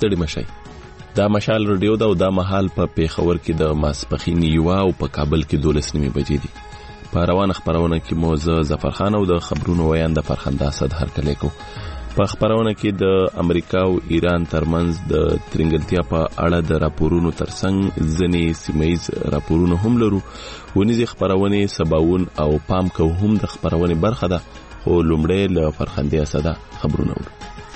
ستړي مشي. دا مشال رادیو دا او دا مهال په پیښور کې د ماسپخین یو او په کابل کې 12 بجې دي. په روانه خبرونه کې مو ظفر خان او د خبرونو ویاند فرخنده اسد هرکلی کو. په خبرونه کې د امریکا او ایران ترمنځ د ترنګلتیا په اړه د راپورونو ترڅنګ ځنې سیمایي راپورونه هم لرو. ونیزي خبرونه سباون او پام کو هم د خبرونه برخه ده. خو لومړی له فرخنده اسد خبرونه ورو.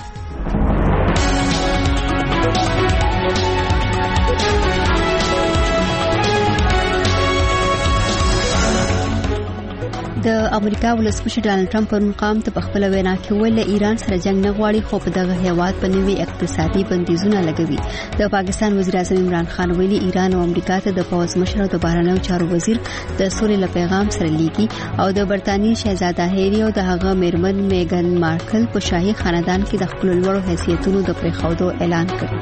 د امریکا ولسمشر ډانلډ ټرمپ پر مقام ته خپل وینا کې ویل ایران سره جنگ نه غواړي خو په دغه هیواد په نوي اقتصادي بندیزونه لګوي. د پاکستان وزیر اعظم عمران خان ویلي ایران او امریکا ته د پوز مشر او د بهرنیو چارو وزیر د سولې له پیغام سره لیکي او د برتانیې شهزاده هری او د هغه میرمن میګن مارکل په شاهي خاندان کې د خپل لوړو حیثیتونو د پرېښودو اعلان کړی.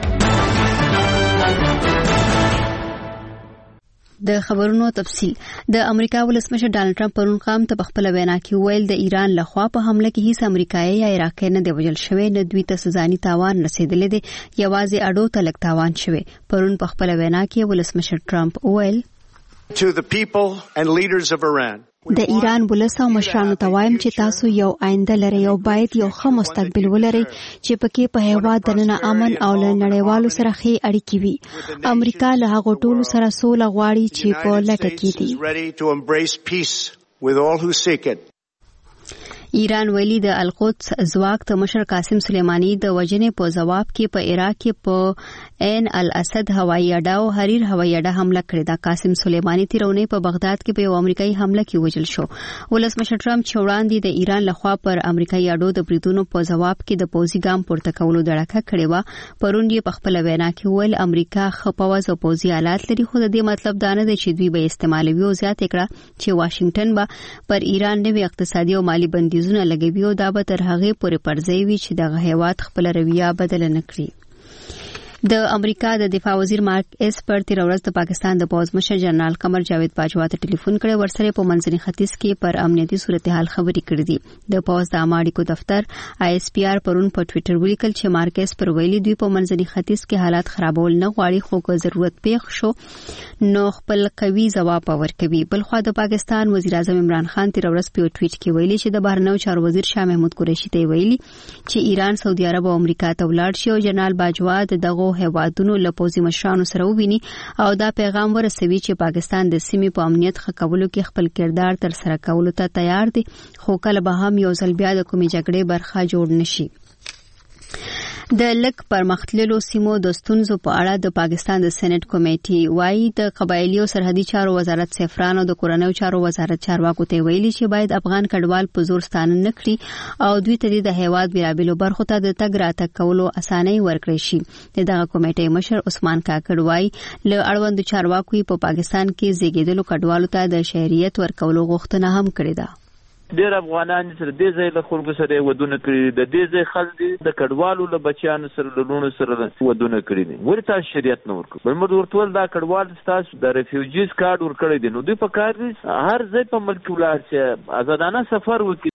د خبرونو تفصیل. د امریکا ولسمشر ډانلډ ټرمپ پرون قام ته خپل وینا کې ویل د ایران لخوا په حمله کې هیڅ امریکایي یا عراقي نه دی وژل شوی، نه دوی ته سزاني تاوان رسیدلی دی، یوازې اډو ته لږ تاوان شوی. پرون په خپل وینا کې ولسمشر ټرمپ ویل To the people and leaders of Iran. د ایران ولس او مشرانو ته وایم چې تاسو یو آینده لرئ او باید یو ښه مستقبل ولرئ چې پکې په هیواد دننه امن او له نړیوالو سره ښې اړیکې وي. امریکا له هغو ټولو سره سوله غواړي چې په لټه کې دي. ایران ویلي د القدس ځواک ته مشر قاسم سلیمانی د وژنې په جواب کې په عراق کې په عین الاسد هوایي اډه او حریر هوایي اډه حمله کړې ده. قاسم سلیمانی تیرونی په بغداد کې په یو امریکایي حمله کې وژل شو. ولسمشر ټرمپ چې وړاندې د ایران لخوا پر امریکایي اډو د بریدونو په جواب کې د پوځي ګام پورته کولو دړکه کړې و. پرون یې په خپل وینا کې ویل امریکا خپواز او پوځي آلات لري، خو د دې مطلب دا نه دی چې دوی به استعمالوي او زیات کړه چې واشنگټن به پر ایران نوې اقتصادي او مالی بندیزونه لګوي او دا به تر هغه پورې پرځای وي چې دغه هیواد خپل رویه بدل نه کړي. د امریکا د دفاع وزیر مارک اسپر تیر ورځ د پاکستان د پوز مشر جنرال قمر جاوید باجوا ته ټلیفون کړی، ورسره په منځني ختیځ کې پر امنیتي صورتحال خبرې کړې دي. د پوز د اماډیکو دفتر ISPR پرون په ټوئیټر ولیکل چې مارک اسپر ویلي دوی په منځني ختیځ کې حالات خرابول نه غواړي، خو که ضرورت پیښ شو نو خپل قوي ځواب ورکوي. بلخوا د پاکستان وزیر اعظم عمران خان تیر ورځ په ټویټ کې ویلي چې د بهرنیو چارو وزیر شاه محمود قریشي ته ویلي چې ایران، سعودي عرب او امریکا ته ولاړ شي او جنرال باجوا دغه هیوادونو له پوځي مشرانو سره وویني او دا پیغام ورسوي چې پاکستان د سیمې په امنیت ښه کولو کې خپل کردار تر سره کولو ته تیار دی، خو کله به هم یو ځل بیا د کومې جګړې برخه جوړ نشي. د لک پرمختللو سیمو د ستونزو په اړه د پاکستان د سېنات کمیټې وايي د قبایلی او سرحدي چارو وزارت سفران او د کورنیو چارو وزارت چارواکو ته ویلي چې باید افغان کډوال په زور ستانه نکړي او دوی ته د هیواد بیلابیلو برخو ته د تګ راتګ کولو اسانۍ ورکړي شي. دغه کمیټې مشر عثمان کاکړ وايي له اړوند چارواکو په پاکستان کې زیږیدلو کډوالو ته د شهریت ورکولو غوښتنه هم کړې ده. ډېر افغانان سره دې ځای له خلکو سره ودونه کړي، د دې ځای خلک د کډوالو له بچیانو سره له لونو سره ودونه کړي دي. ولې تاسو شریعت نه ورکړو؟ بل موږ ورته دا کډوال تاسو د ریفیوجیز کارت ورکړی دی، نو دوی په کار دي هر ځای په ملک ولاړ شي، آزادانه سفر وکړي.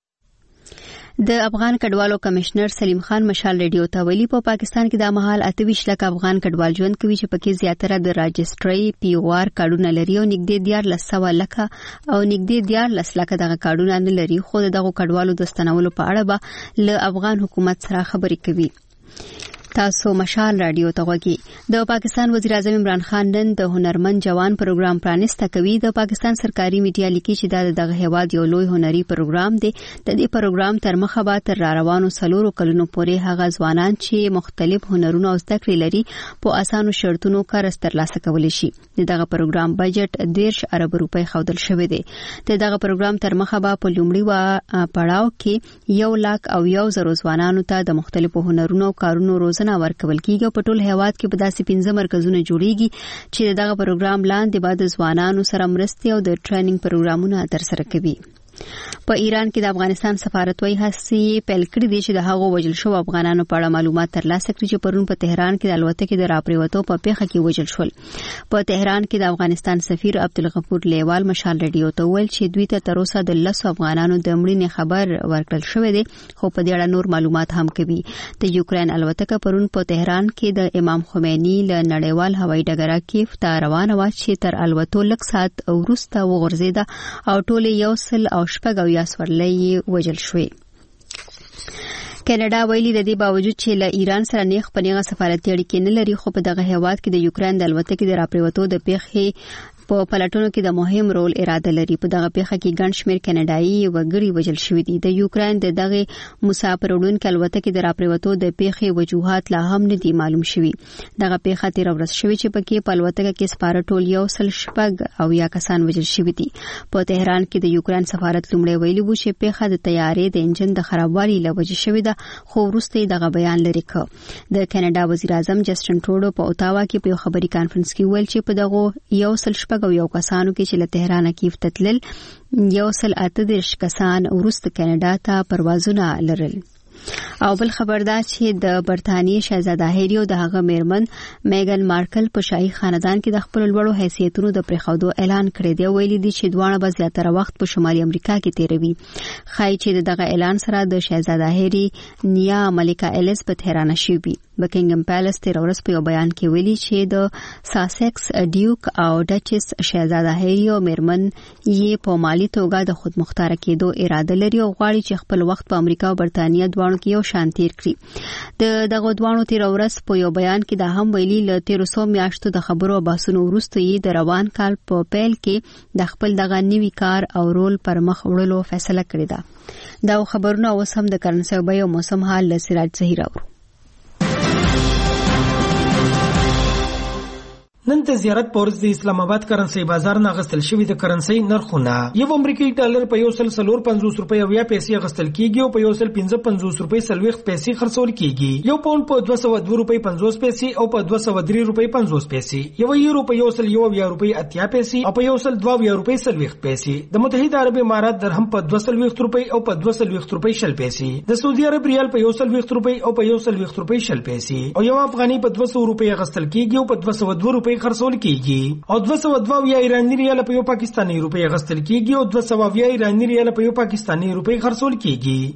د افغان کډوالو کمشنر سلیم خان مشال ریډیو ته ویلي په پاکستان کې د مهال 28 لک افغان کډوال ژوند کوي چې پکې زیاتره د راجستري POR کارډونه لري او نږدې 1400 لک او نږدې 14 لک دغه کارډونه نه لري، خو دغه کډوالو د ستنولو په اړه به له افغان حکومت سره خبرې کوي. تاسو مشال رادیو ته غوږی. د پاکستان وزیر اعظم عمران خان نن د هنرمند جوان پروګرام پرانیسته کوي. د پاکستان سرکاري میډیا لیکي چې دا دغه هیواد یو لوی هنري پروګرام دی. د دې پروګرام تر مخه به تر روانو 4 کلونو پورې هغه ځوانان چې مختلف هنرونه او زده کړې لري په اسانو شرطونو کار ترلاسه کولی شي. دغه پروګرام بجټ 13 ارب روپۍ خودل شوی دی. دغه پروګرام تر مخه به په لومړي پړاو کې 1,01,000 ځوانانو ته د مختلفو هنرونو او کارونو روزنه ورکول کیږي. په ټول هیواد کې په داسې 15 مرکزونه جوړیږي چې دغه پروګرام لاندې بعد ځوانانو سره مرستې او د ټریننګ پروګرامونه ترسره کوي. په ایران کې د افغانستان سفارت وايي هڅې پیل کړې دي چې د هغو وژل شو افغانانو په اړه معلومات ترلاسه کړي چې پرون په تهران کې د الوتکې د راپریوتو په پیښه کې وژل شول. په تهران کې د افغانستان سفیر عبدالغفور لیوال مشال رادیو ته ویل چې دوی ته تر اوسه د 10 افغانانو د مړینې خبر ورکړل شوی دی خو په دې اړه نور معلومات هم کوي. د یوکرين الوتکه پرون په تهران کې د امام خمینی له نړیوال هوایي ډګر کیف ته روانه و چې تر الوتو لږ ساعت وروسته وغورځیده او ټول 108 سورلۍ وژل شوې. کینیډا ویلي د دې باوجود چې له ایران سره نیغ په نیغه سفارتي اړیکې نه لري خو په دغه هیواد کې د یوکرين د الوتکې د راپریوتو د پیښې په پلټونو کې د مهم رول اراده لري. په دغه پیښه کې ګڼ شمېر کینیډایي وګړي وژل شوي دي. د یوکرين د دغه مسافر وړونکو الوتکې د راپریوتو د پیښې وجوهات لا هم نه دي معلوم شوي. دغه پیښه تیر ورځ شوې چې پکې په الوتکه کې سپاره ټول 108 کسان وژل شوي دي. په تهران کې د یوکرين سفارت لومړی ویلي و چې پیښه د طیارې د انجن د خرابوالي له وجې شوې ده خو وروسته دغه بیان لري کړ. د کینیډا وزیر اعظم جسټن ټروډو په اوتاوا کې په خبري کانفرنس کې ویل چې په دغه 108 کسانو کې چې له تهران کیف تتلل 138 کسان وروسته کینیډا ته پروازونه لرل. او بل خبر دا چې د برتانیې شاهزاده هری او د هغه میرمن میګن مارکل په شاهي خاندان کې د خپل لوړو حیثیتونو د پرېښودو اعلان کړی دی. ویلي دي چې دواړه به زیاتره وخت په شمالي امریکا کې تیروي. خای چې دغه اعلان سره د شاهزاده هری نیا ملکه الیزابت حیرانه شوې. بکینګم پیلس تیر ورځ په یو بیان کې ویلي چې د ساسکس ډیوک او ډچس شاهزاده هری او میرمن یې په مالی توګه د خودمختار کېدو اراده لري او غواړي چې خپل وخت په امریکا او برتانیې دواړو کې یو شان تیر کړي. دغه دواړو تیر ورځ په یو بیان کې دا هم ویلي ل 1300 میاشتو د خبرو باسونو وروسته یې د روان کال په پیل کې د خپل دغه نوي کار او رول پر مخ وړلو فیصله کړې ده. دا خبرونه اوس هم د کرنسي بیو موسم حال له سراج زهیر اورو. نن ته زیارت پورز د اسلام آباد کرنسي بازار نه غستل شوی د کرنسي نرخونه یو امریکایي ډالر په 1.50 روپۍ او 50 پیسې غستل کیږي او په 1.55 روپۍ 40 پیسې خرڅول کیږي. یو پاوند په 202 روپۍ 50 پیسې او په 203 روپۍ 50 پیسې. یو یورو په 1.1 روپۍ 80 پیسې او په 1.2 روپۍ 40 پیسې. د متحده عرب امارات درهم په 2.20 روپۍ او په 2.20 روپۍ 40 پیسې. د سعودي عرب ریال په 1.20 روپۍ او په 1.20 روپۍ 40 پیسې. او یو افغاني په 200 روپۍ غستل کیږي او په 202 روپۍ خرڅول کیږي. او 202 ایرانی ریال په یو پاکستانی روپۍ غستل کیږي او 200 ایرانی ریال په یو پاکستانی روپۍ خرڅول کیږي.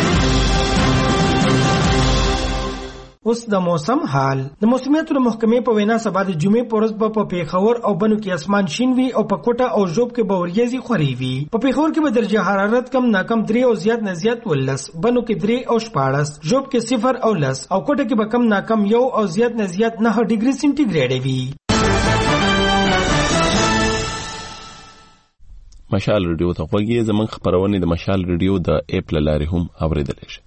اوس د موسم حال. د موسمیاتو محکمې په وینا سبا د جمعې په ورځ په پیښور او بنو کې اسمان شین وي او په کوټه او ژوب کې به وریځي خوري وي. په پیښور کې به درجه حرارت کم ناکم 3 او زیات نه زیات 12، بنو کې 3 او 14، ژوب کې 0 او 10 او کوټه کې به کم ناکم 1 او زیات نه زیات 9 ډیګري سنټیګریډ وي. مشال ریډیو ته غوږی زمون خبرونه د مشال ریډیو د اپ لاري هم اوریدل شي.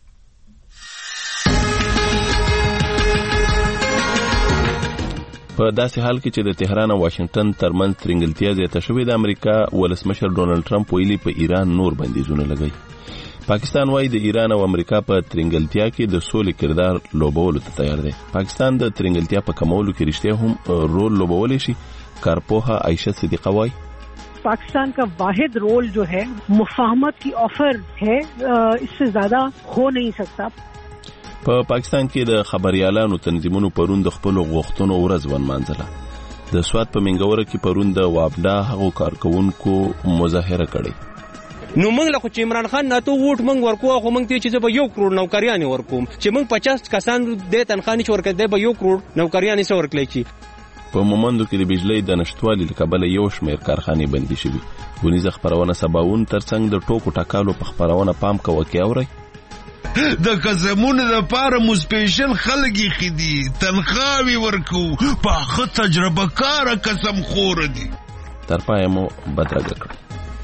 په داسې حال کې چې د تهران او واشنگټن ترمنځ ترنګلتیا زیاته شوې د امریکا ولسمشر ډونالد ټرمپ ویلي په ایران نور بندیزونه لګوي. پاکستان وايي د ایران او امریکا په ترنګلتیا کې د سولې کردار لوبولو ته تیار دی. پاکستان د ترنګلتیا په کمولو کې رښتیا هم رول لوبولی شي. کارپوها عائشہ صدیقہ وايي पाकिस्तान का वाहिद रोल जो है मुफाहमत की ऑफर है, इससे ज्यादा हो नहीं सकता. په پاکستان کې د خبريالانو تنظیمونو پرون د خپل غوښتنو ورځ ونمانځله. د سواد په منګوره کې پرون د وابډا هغو کارکونکو مظاهره کړې. نو موږ له چې عمران خان نه ته ووټ موږ ورکو خو موږ ته چې به 1 کروڑ نوکریان ورکوم چې موږ 50 کسان د تنخواه نشو ورکړي د به 1 کروڑ نوکریان یې ورکړي. چې په مومندو کې د بجلی د نشټوالي لکبله یو شمېر کارخانې بندي شوي. ونیزه خبرونه سباون ترڅنګ د ټوکو ټکالو په خبرونه پام کوه کې اوري. د قسمونو لپاره مو سپیشل خلک خدي تنخواوي ورکو په خه تجربه کار قسم خور دي. تر پای مو بدرګه کړ.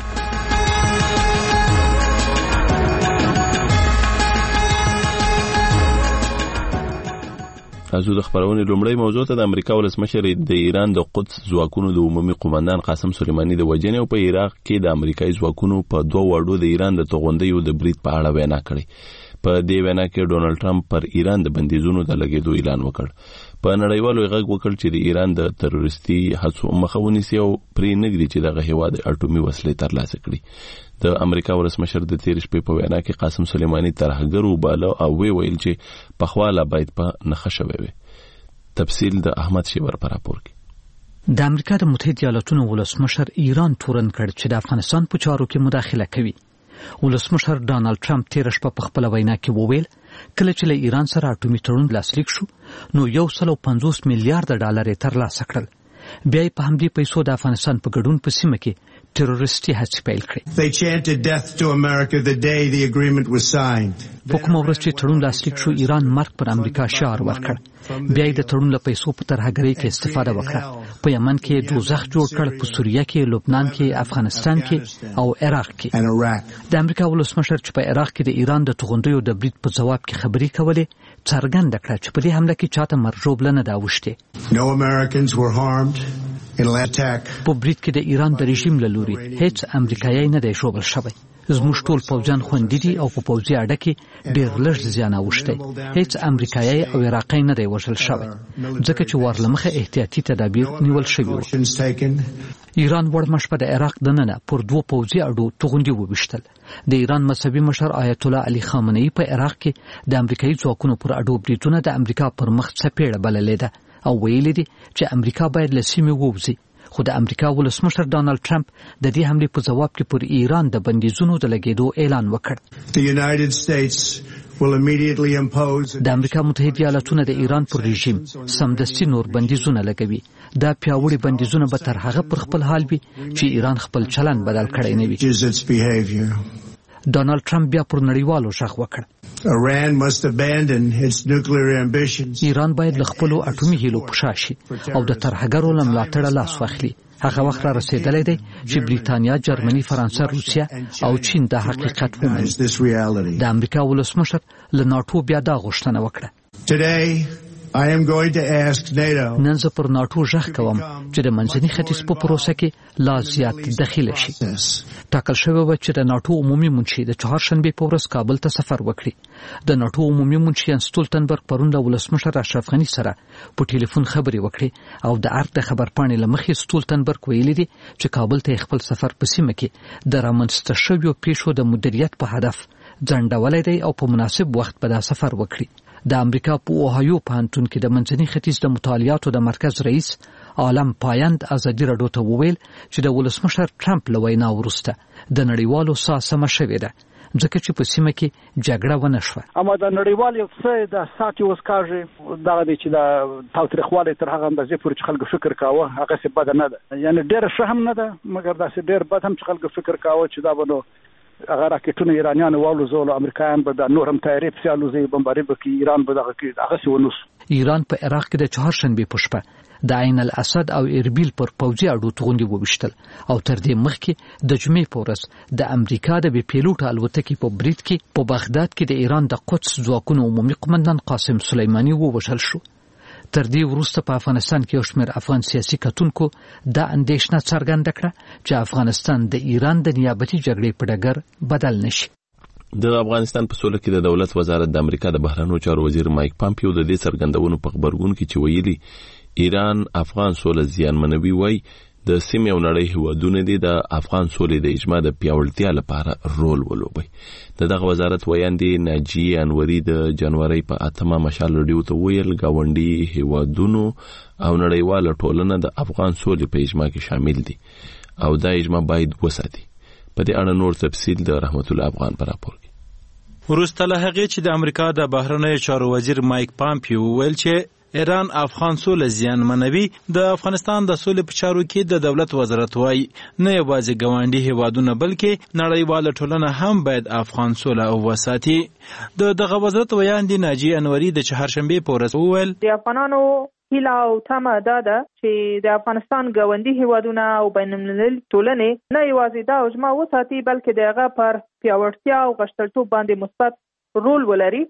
تاسو د خبرونې لومړی موضوع ته د امریکا ولسمشر د ایران د قدس ځواکونو د عمومي قومندان قاسم سلیمانی د وجنې او په عراق کې د امریکایي ځواکونو په 2 وړو د ایران د توغندیو د برید په اړه وینا کړې. په دې وینا کې ډونالد ټرمپ پر ایران د بندیزونو د لګیدو اعلان وکړ. په نړیوالو غږ وکړ چې د ایران د تروریستي هڅو مخه ونیسي او پرې نګري چې دغه هیواد اټومي وسلې ترلاسه کړي. د امریکا ولسمشر د تیر شپې په وینا کې قاسم سلیمانی ترهګر وباله او ویل چې پخواله باید په نخښه شوی وي. تفصیل د احمد شیور پر راپور کې. د امریکا د متحده ایالاتونو ولسمشر ایران تورن کړ چې د افغانستان په چارو کې مداخله کوي. ولسمشر ډانلډ ټرمپ تیر شپه په خپل وینا کې وویل کله چې له ایران سره اټومي تړون لاسلیک شو نو 150 میلیارډ ډالر ترلاسه کړل. بیا په همدې پیسو د افغانستان په ګډون په سیمه کې تروریستي هڅې پیل کړې. They chanted death to America the day the agreement was signed. په کومه ورځ چې تړون لاسلیک شو ایران مرګ پر امریکا شعار ورکړ. بیا د تړون له پیسو په ترهګرۍ کې استفاده وکړه. په یمن کې دوزخ جوړ کړ، په سوریه کې، لبنان کې، افغانستان کې او عراق کې. د امریکا ولسمشر چې په عراق کې د ایران د توغندیو د برید په جواب کې خبرې کولې څرګنده کړه چې په دې حمله کې چاته مرجوب نه دا وشته. No Americans were harmed. په برید کې د ایران د رژیم له لوري هیڅ امریکایي نه دی ژوبل شوی. زموږ ټول پوځیان خوندي دي او په پوځي اډه کې ډېر لږ زیان اوښتی. هیڅ امریکایي او عراقي نه دی وژل شوی ځکه چې ورلمخه احتیاطي تدابیر نیول شوي وو. ایران وړ مشپه د عراق دننه پر 2 پوځي اډو توغندي وویشتل. د ایران مذهبي مشر آیت الله علي خامنه‌ای په عراق کې د امریکایي ځواکونو پر اډو بریدونه د امریکا پر مخ څپېړه بللې ده او ویلي دي چې امریکا باید له سیمې ووځي. خو د امریکا ولسمشر ډانلډ ټرمپ د دې حملې په جواب کې پر ایران د بندیزونو د لګیدو اعلان وکړ. د امریکا متحده ایالاتونو د ایران پر رژیم سمدستي نور بندیزونه لګوي. دا پیاوړي بندیزونه به تر هغه پر خپل حال وي چې ایران خپل چلند بدل کړی نه وي. ډانلډ ټرمپ بیا پر نړیوالو غږ وکړ. Iran must abandon its nuclear ambitions. ایران باید له خپل اټومي هیلو پشا شي او د ترهګرو له ملاتړه لاس واخلي. هغه وخت را رسیدلی دی چې بریتانیا، جرمني، فرانسه، روسیا او چین دا حقیقت ومني. د امریکا ولسمشر له ناټو بیا دا غوښتنه وکړه. Today I am going to ask NATO. نن زه پر ناټو غږ کوم چې د منځني ختیځ په پروسه کې لا زیات دخیله شي. ټاکل شوی و چې د ناټو عمومي منشي د چهارشنبه په ورځ کابل ته سفر وکړي. د ناټو عمومي منشي یان سټولتنبرګ پرون د ولسمشر اشرف غنی سره په ټلیفون خبرې وکړي او د ارګ د خبرپاڼې لمخې سټولتنبرګ ویلي دي چې کابل ته خپل سفر په سیمه کې د رامنځته شویو پیښو د مدیریت په هدف ځنډولای دی او په مناسب وخت به دا سفر وکړي. د امریکا په اوهایو پوهنتون کې د منځني ختیځ د مطالعاتو د مرکز رئیس عالم پایند ازادي راډیو ته وویل چې د ولسمشر ټرمپ له وینا وروسته د نړیوالو ساسمه شوې ده ځکه چې په سیمه کې جګړه ونه شوه. اما د نړیوال یو څه د ساتي وسکاږي دغه دی چې د تاوتریخوالي تر هغه اندازې پورې چې خلک فکر کاوه هغه څه بد نه ده. یعنی ډېر ښه هم نه ده مګر داسې ډېر بد هم چې خلک فکر کاوه چې دا به نو هغه راکټونه ایرانیان والوزول او امریکایان به د نور هم تیاری په سیالوزي بمباري وکړي. ایران به دغه کې هغه څه ونوس. ایران په عراق کې د چهارشنبه په شپه د عین الاسد او اربیل پر پوځي اډو توغندي وویشتل او تر دې مخکې د جمعې په ورځ د امریکا د بي پیلوټ الوتکې په برید کې په بغداد کې د ایران د قدس ځواکونو عمومي قومندان قاسم سلیمانی ووژل شو. تر دې وروسته په افغانستان کې یو شمېر افغان سیاسي کتونکو دا اندېښنه څرګنده کړه چې افغانستان د ایران د نیابتي جګړې په ډګر بدل نشي. د افغانستان په سوله کې د دولت وزارت د امریکا د بهرنیو چارو وزیر مایک پامپیو د دې څرګندونو په خبرګون کې چې ویلي ایران افغان سوله زیانمنوي وای د سیمې او نړۍ هیوادونه دي د افغان سولې د اجماع د پیاوړتیا لپاره رول ولوبي. دغه وزارت ویاندې ناجیه انوري د جنوري په 8مه مشال رادیو ته ویل گاونډي هیوادونو او نړیواله ټولنه د افغان سولې په اجماع کې شامل دي او دا اجماع باید وساتي. په دې اړه نور تفصیل د رحمت الله افغان پر راپور کې. وروسته له هغې چې د امریکا د بهرنیو چارو وزیر مایک پامپیو ویل چې ایران افغان سوله زیانمنوي، د افغانستان د سولې په چارو کې د دولت وزارت وايي نه یوازې ګاونډي هیوادونه بلکې نړیواله ټولنه هم باید افغان سوله وساتي. دغه وزارت ویاندې ناجیه انوري د چهارشنبې په ورځ وویل د افغانانو هیله او تمه دا ده چې د افغانستان ګاونډي هیوادونه او بین المللي ټولنې نه یوازې دا اجماع وساتي بلکې د هغه پر پیاوړتیا او غښتلتوب باندې مثبت رول ولري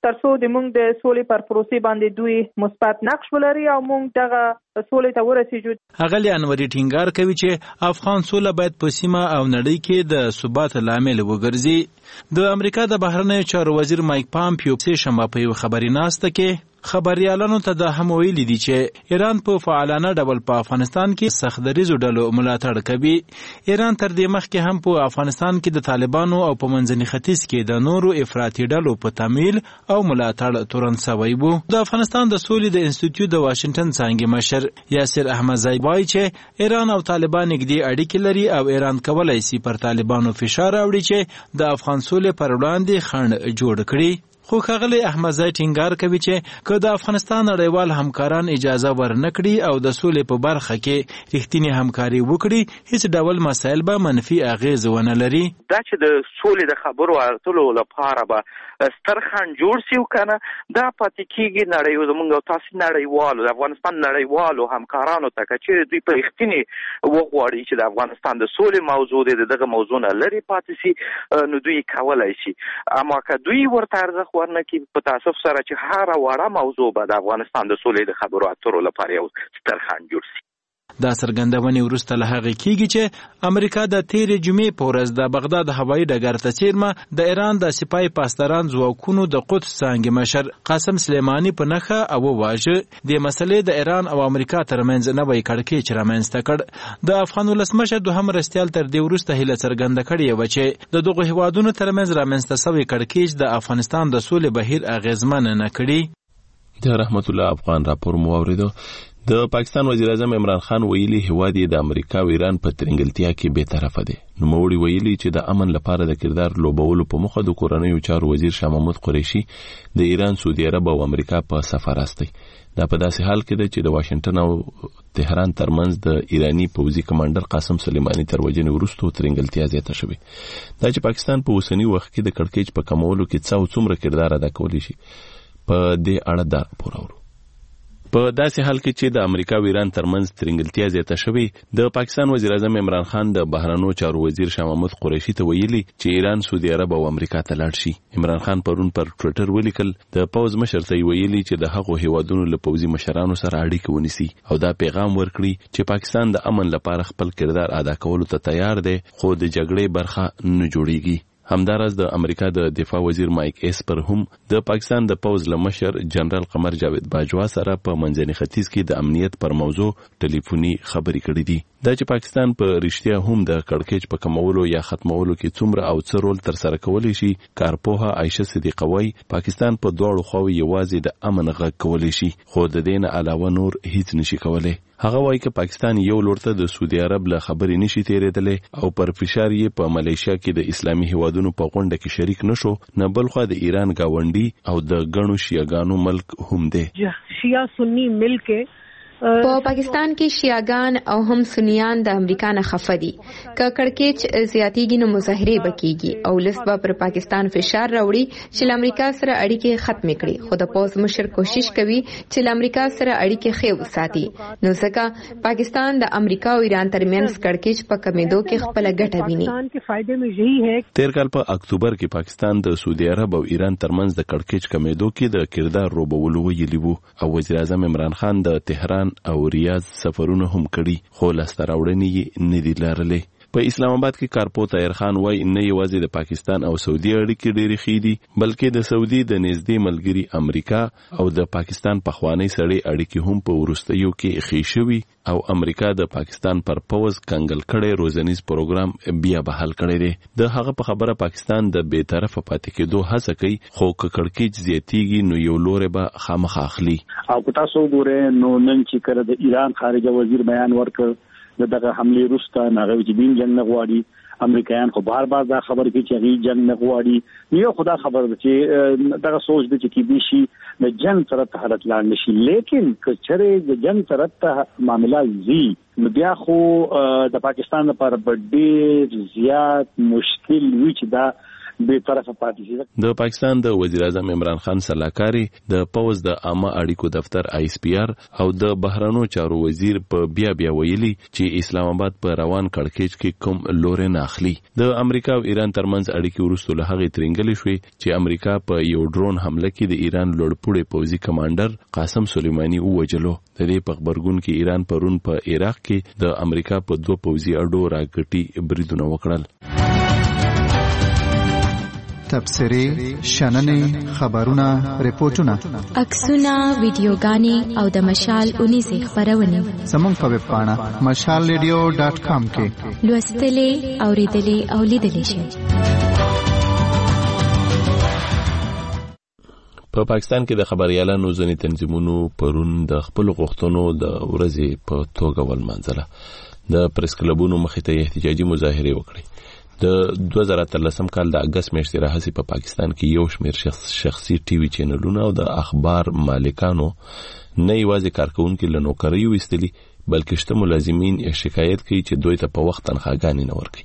ترڅو د موږ د سولې پر پروسې باندې دوی مثبت نقش ولري او موږ دغه سولې ته ورسیږو. اغلی انوري ټینګار کوي چې افغان سوله باید په سیمه او نړۍ کې د ثبات لامل وګرځي. د امریکا د بهرنیو چارو وزیر مایک پامپیو سه شنبه په یو خبري ناسته کې خبريالانو ته د هم ویلي دي چې ایران په فعالانه ډول په افغانستان کې سختدریزو ډلو ملاتړ کوي. ایران تر دې مخکې هم په افغانستان کې د طالبانو او په منځني ختیځ کې د نورو افراطي ډلو په تمویل او ملاتړ تورن شوی وو. د افغانستان د سولې د انسټیټیوټ د واشنگټن څانګې مشر یاسر احمدزی وایي چې ایران او طالبان نږدې اړیکې لري او ایران کولای شي پر طالبانو فشار راوړي چې د افغان سولې پر وړاندې خنډ جوړ کړي. خو ښاغلی احمدزی ټینګار کوي چې که د افغانستان نړیوال همکاران اجازه ورنکړي او د سولې په برخه کې رښتینې همکاري وکړي هیڅ ډول مسایل به منفي اغیز ونه لري. دا چې د سولې د خبرو اترو لپاره به ستر خنډ جوړ شي کنه دا پاتې کیږي نړیوال زموږ تاسو نړیوالو د افغانستان نړیوالو همکارانو ته چې دوی په رښتینې وغواړي چې د افغانستان د سولې موضوع دغه موضوع نه لري پاتې شي نو دوی کولای شي. اما که دوی ورته ارزښت ورنکړي په تاسف سره چې هر وړه موضوع به د افغانستان د سولې د خبرو اترو لپاره یو ستر خنډ جوړ شي. دا څرګندونې وروسته له هغې کېږي چې امریکا د تېرې جمعې په ورځ د بغداد هوایي ډګر ته څیرمه د ایران د سپای پاسداران ځواکونو د قدس څانګې مشر قاسم سلیماني په نښه او وواژه. د مسلې د ایران او امریکا ترمنځ نوی کړکېچ رامنځته کړ. د افغان ولسمشر دوهم مرستیال تر دې وروسته هیله څرګنده کړې وه چې د دغو هیوادونو ترمنځ رامنځته سوی کړکېچ د افغانستان د سولې بهیر اغیزمن نه کړي. د رحمت الله افغان راپور مو واوریدو. د پاکستان وزیر اعظم عمران خان ویلي هیواد یې د امریکا او ایران په ترنګلتیا کې بې طرفه دی. نوموړي ویلي چې د امن لپاره د کردار لوبولو په موخه د کورنیو چارو وزیر شاه محمود قریشي د ایران، سعودي عرب او امریکا په سفر استی. دا په داسې حال کې ده چې د واشنگټن او تهران ترمنځ د ایرانی پوځي کمانډر قاسم سلیماني تر وژنې وروسته ترنګلتیا زیاته شوې. دا چې پاکستان په اوسنی وخت کې د کړکېچ په کمولو کې څو څومره کردار ادا کولی شي په دې اړه دا راپور اورو. په داسې حال کې چې د امریکا او ایران ترمنځ ترنګلتیا زیاته شوې، د پاکستان وزیر اعظم عمران خان د بهرنیو چارو وزیر شاه محمود قریشي ته ویلي چې ایران، سعودي عرب او امریکا ته لاړ شي. عمران خان پرون پر ټوئیټر ولیکل د پوز مشر ته ویلي چې د هغو هیوادونو له پوځي مشرانو سره اړیکه ونیسي او دا پیغام ورکړي چې پاکستان د امن لپاره خپل کردار ادا کولو ته تیار دی خو د جګړې برخه نه جوړیږي. همدارس د امریکا د دفاع وزیر مایک اسپر هم د پاکستان د پوز لمشر جنرال قمر جاوید باجوا سره په منځني ختیځ کې د امنیت پر موضوع ټلیفوني خبرې کړې دي. دا چې پاکستان په رښتیا هم د کړکېچ په کمولو یا ختمولو کې څومره او څه رول تر سره کولی شي، کارپوهه عایشه صدیقوی پاکستان په دواړو خواوو یوازې د امن غږ کولی شي خو د دې نه علاوه نور هیڅ نشي کولی. هغه وایي چې پاکستان یو لور ته د سعودي عرب له خبرې نشي تیرېدلی او پر فشار یې په ملیشیا کې د اسلامي هیوادونو په غونډه کې شریک نشو، نه بلخوا د ایران گاونډي او د ګڼو شیعاګانو ملک هم دی. شیعه سنی مل کې په پاکستان کې شیعاګان او هم سنیان د امریکا نه خفه دي. که کړکېچ زیاتېږي نو مظاهرې به کېږي او ولس به پر پاکستان فشار راوړي چې له امریکا سره اړیکې ختمې کړي. خو د پوځ مشر کوشش کوي چې له امریکا سره اړیکې ښې وساتي. نو ځکه پاکستان د امریکا او ایران ترمنځ کړکېچ په کمېدو کې خپله ګټه ویني. تیر کال په اکتوبر کې پاکستان د سعودي عرب او ایران ترمنځ د کړکېچ کمېدو کې د کردار روبولو ویلي وو او وزیر اعظم عمران خان د تهران او ریاض سفرونه هم کړي خو لاسته راوړنې یې نه دي لرلې. په اسلام آباد کې کارپو طاهر خان وایي نه یوازې د پاکستان او سعودي اړیکې ډېرې ښې دي بلکې د سعودي د نږدې ملګري امریکا او د پاکستان پخوانی سړی اړیکې هم په وروستیو کې ښې شوي او امریکا د پاکستان پر پوز کنګل کړی روزنیز پروګرام بیا بحال کړی دی. د هغه په خبره پاکستان د بې طرفه پاتې کېدو هڅه کوي خو که کړکېچ زیاتېږي نو یو لوری به خامخا اخلي. او که تاسو وګورئ نو نن چې کله د ایران خارجه وزیر بیان ورکړ دغه حمله وروسته هغه چې دین جنگ نه غواړي، امریکایان خو بار بار دا خبر کوي چې هغه جنگ نه غواړي. یو خدا خبر ده چې دغه سوچ د چې کې شي د جنگ طرف ته حالت لاړ نشي، لیکن که چېرې د جنگ طرف ته معاملات زی نو بیا خو د پاکستان لپاره ډېر زیات مشکل وي چې دا به طرفه پاتې شي. د پاکستان د وزیر اعظم عمران خان سلاکاري د پوز د عامه اړیکو دفتر ISPR او د بهرانو چارو وزیر په بیا ویلي چې اسلام آباد په روان کړکېچ کې کوم لور نه اخلي. د امریکا او ایران ترمنځ اړیکې وروسته له هغې ترنګلې شوې چې امریکا په یو ډرون حمله کې د ایران لوړپوړی پوځي کمانډر قاسم سلیمانی ووجلو. د دې په خبرګون کې ایران پرون په عراق کې د امریکا په 2 پوځي اډو راګټي بریدونه وکړل. تبصرې، شننې، خبرونه، ریپورتونه، عکسونه، ویډیوګانې او د مشال 19 خبرونه زموږ په ویب پاڼه mashalradio.com کې لوستلې، اوریدلې او لیدلې شئ. په پاکستان کې د خبريالانو ځینې تنظیمونو پرون د خپل غوښتنو د ورځې په توګه ولمنځله. د پریس کلبونو مخې ته احتجاجي مظاهره وکړي. د 2013 کال د اگست میاشتې راهیسې په پاکستان کې یو شمېر شخصي ټي وي چینلونه او د اخبار مالکانو نه یوازې کارکونکو له نوکرۍ وستلي بلکې شته ملازمین شکایت کوي چې دوی ته په وخت تنخواګانې نه ورکوي.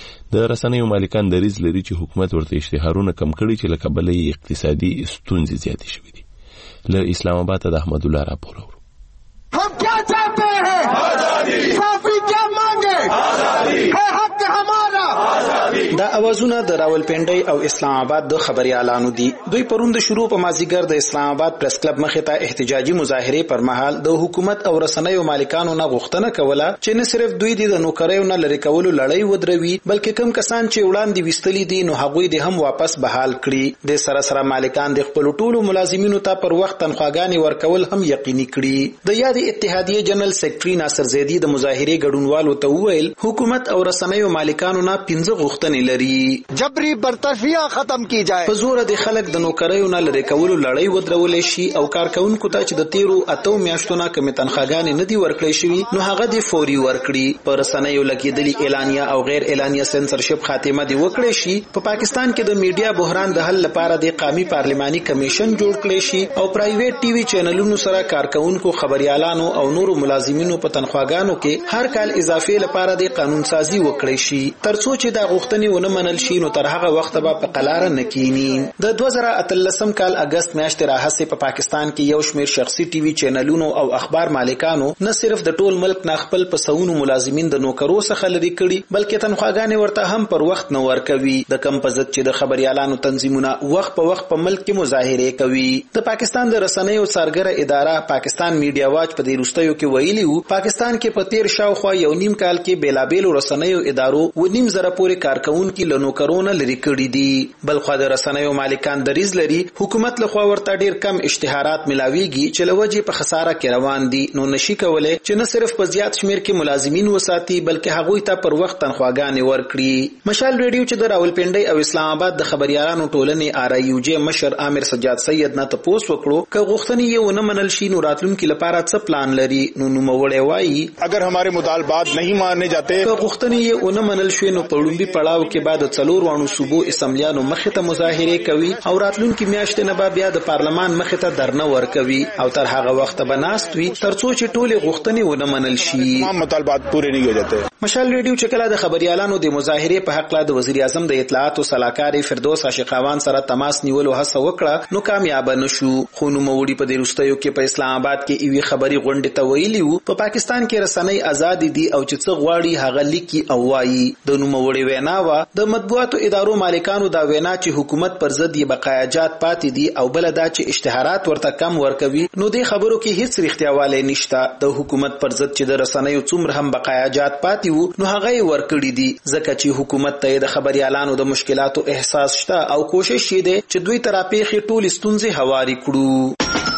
د رسنیو مالکان دریځ لري چې حکومت ورته اشتهارونه کم کړي چې له کبله اقتصادي ستونزې زیاتې شوې دي. له اسلام آباد ته د احمد الله راپور اورو. हम क्या चाहते हैं? आजादी। साफी क्या मांगे? आजादी। है हक हमारा। आजादी। دا اوازونه د راولپنډي او اسلام آباد د خبريالانو دي. دوی پروند شروع په مازیګر د اسلام آباد پریس کلب مخې ته احتجاجي مظاهره پر مهال د حکومت او رسنیو مالکانو نه غوښتنه کوله چې نه صرف دوی د نوکریو نه لری کولو لړۍ ودروي بلکې کم کسان چې وړاندې وستلي دي نو هغوی د هم واپس بحال کړي. د سره مالکان د خپل ټولو ملازمینو ته پر وخت تنخواګانې ورکول هم یقیني کړي. د یاد اتحادیه جنرال سیکریټری ناصر زیدی د مظاهره ګډونوالو ته وویل حکومت او رسنیو مالکانو نه 15 غوښتنې لري. جبري برطرفیه ختم کی جائے. په زور د خلک د نوکریو نه لری کولو لړۍ ودرول شي او کارکونکو ته چې د تیرو 8 میاشتو نه کمی تنخواګانې نه دي ورکړې شوی نو هغه د فوري ورکړي. پر رسنیو لګیدلي اعلانیه او غیر اعلانیه سنسرشپ خاتمه دی وکړې شي. په پاکستان کې د میډیا بحران د حل لپاره د قومي پارلماني کمیشن جوړ کړی شي او پرایویټ ټي وي چینلونو سره کارکونکو خبريالانو او نورو ملازمینو په تنخواګانو کې هر کال اضافي لپاره د قانون سازي وکړي شي. ترڅو چې دا غوښتنې ونه منل شي نو تر هغه وخت به په قلار نه کینی. د 2013 کال اگست میاشتې راهیسې په پاکستان کې یو شمېر شخصي ټي وي چینلونو او اخبار مالکانو نه صرف د ټول ملک نه خپل پسونو ملازمین د نوکرو څخه لري کړي بلکې تنخواګانې ورته هم پر وخت نه ورکوي. د کم په ضد چې د خبريالانو تنظیمونه وخت په وخت په ملک کې مظاهره کوي. د پاکستان د رسنیو څارګره اداره پاکستان میډیا واچ په دې وروستیو کې ویلي وو پاکستان کې په تیر شاوخوا یو نیم کال کې بیلابېلو رسنیو ادارو و نیم زره پورې کارکونکو له نوکرونو لري کړي دي. بلخو د رسنیو مالکان دریځ لري حکومت له خوا ورته ډیر کم اشتهارات ملاويږي چې لوجه په خساره کې روان دي نو نشي کولای چې نه صرف په زیات شمیر کې ملازمین وساتي بلکې هغوی ته پر وخت تنخواګانې ورکړي. مشال ریډیو چې د راولپنډي او اسلام آباد د خبريالانو ټولنې RIUJ مشر عامر سجاد سید نه تپوس وکړو چې غوښتنې یې ونه منل شي نو راتلونکي لپاره څه پلان لري. نو نوموړی وایي اگر हमारे मुतालबात नहीं माने जाते که غوښتنې یې ونه منل شوې نو په لومړي پړاو کې بعد 4 وانو صوبو اسمبلیانو مخې ته مظاهره کوي او راتلونکي میاشتې نه بیا د پارلمان مخې ته درنه ورکوي او تر هغه وخت به ناست وي ترڅو چې ټولې غوښتنې ونه منل شي. تمام مطالبات پوره نه کیږي. مشال ریډیو چې کله د خبريالانو د مظاهره په حق لا د وزیر اعظم د اطلاعات او سلاکار فردوس عاشقاوان سره تماس نیولو هڅه وکړه نو کامیاب نشو. خو نو موړي په دې وروستیو کې په اسلام آباد کې ایوي خبري غونډه ته ویلي وو په پاکستان کې رسنۍ آزاد دي او چې څه غواړي هغه لیکي او وایي. د نوموړي وینا وا د مطبوعاتو ادارو مالکانو دا وینا چې حکومت پر ضد یې بقایاجات پاتې دي او بل دا چې اشتهارات ورته کم ورکوي نو د خبرو کې هیڅ رښتیاوالی نشته. د حکومت پر ضد چې د رسنیو څومره هم بقایاجات پاتې وو نو هغه یې ورکړي دي ځکه چې حکومت ته د خبريالانو د مشکلاتو احساس شته او کوشش یې دی چې دوی تراپیخي ټول ستونزې هواري کړو.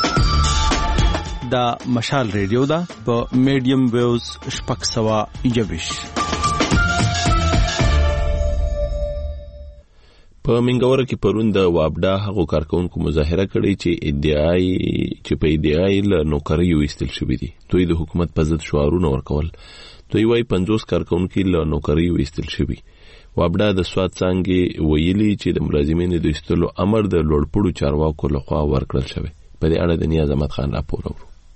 دا مشال ریډیو دا په میډیم ویوز شپږ سوه 21 په منګوره کې پرون د وابډا هغو کارکونکو مظاهره کړې چې په ادعای له نوکریو ایستل شوي دي. دوی د حکومت په ضد شعارونه ورکول. دوی وايي 50 کارکونکو له نوکریو ایستل شوي. وابډا د سواد څنګه ویلي چې د ملازمینو د ایستلو امر د لوړپوړو چارواکو لخوا ورکړل شوی. په دې اړه د نیاز احمد خان راپور اورو.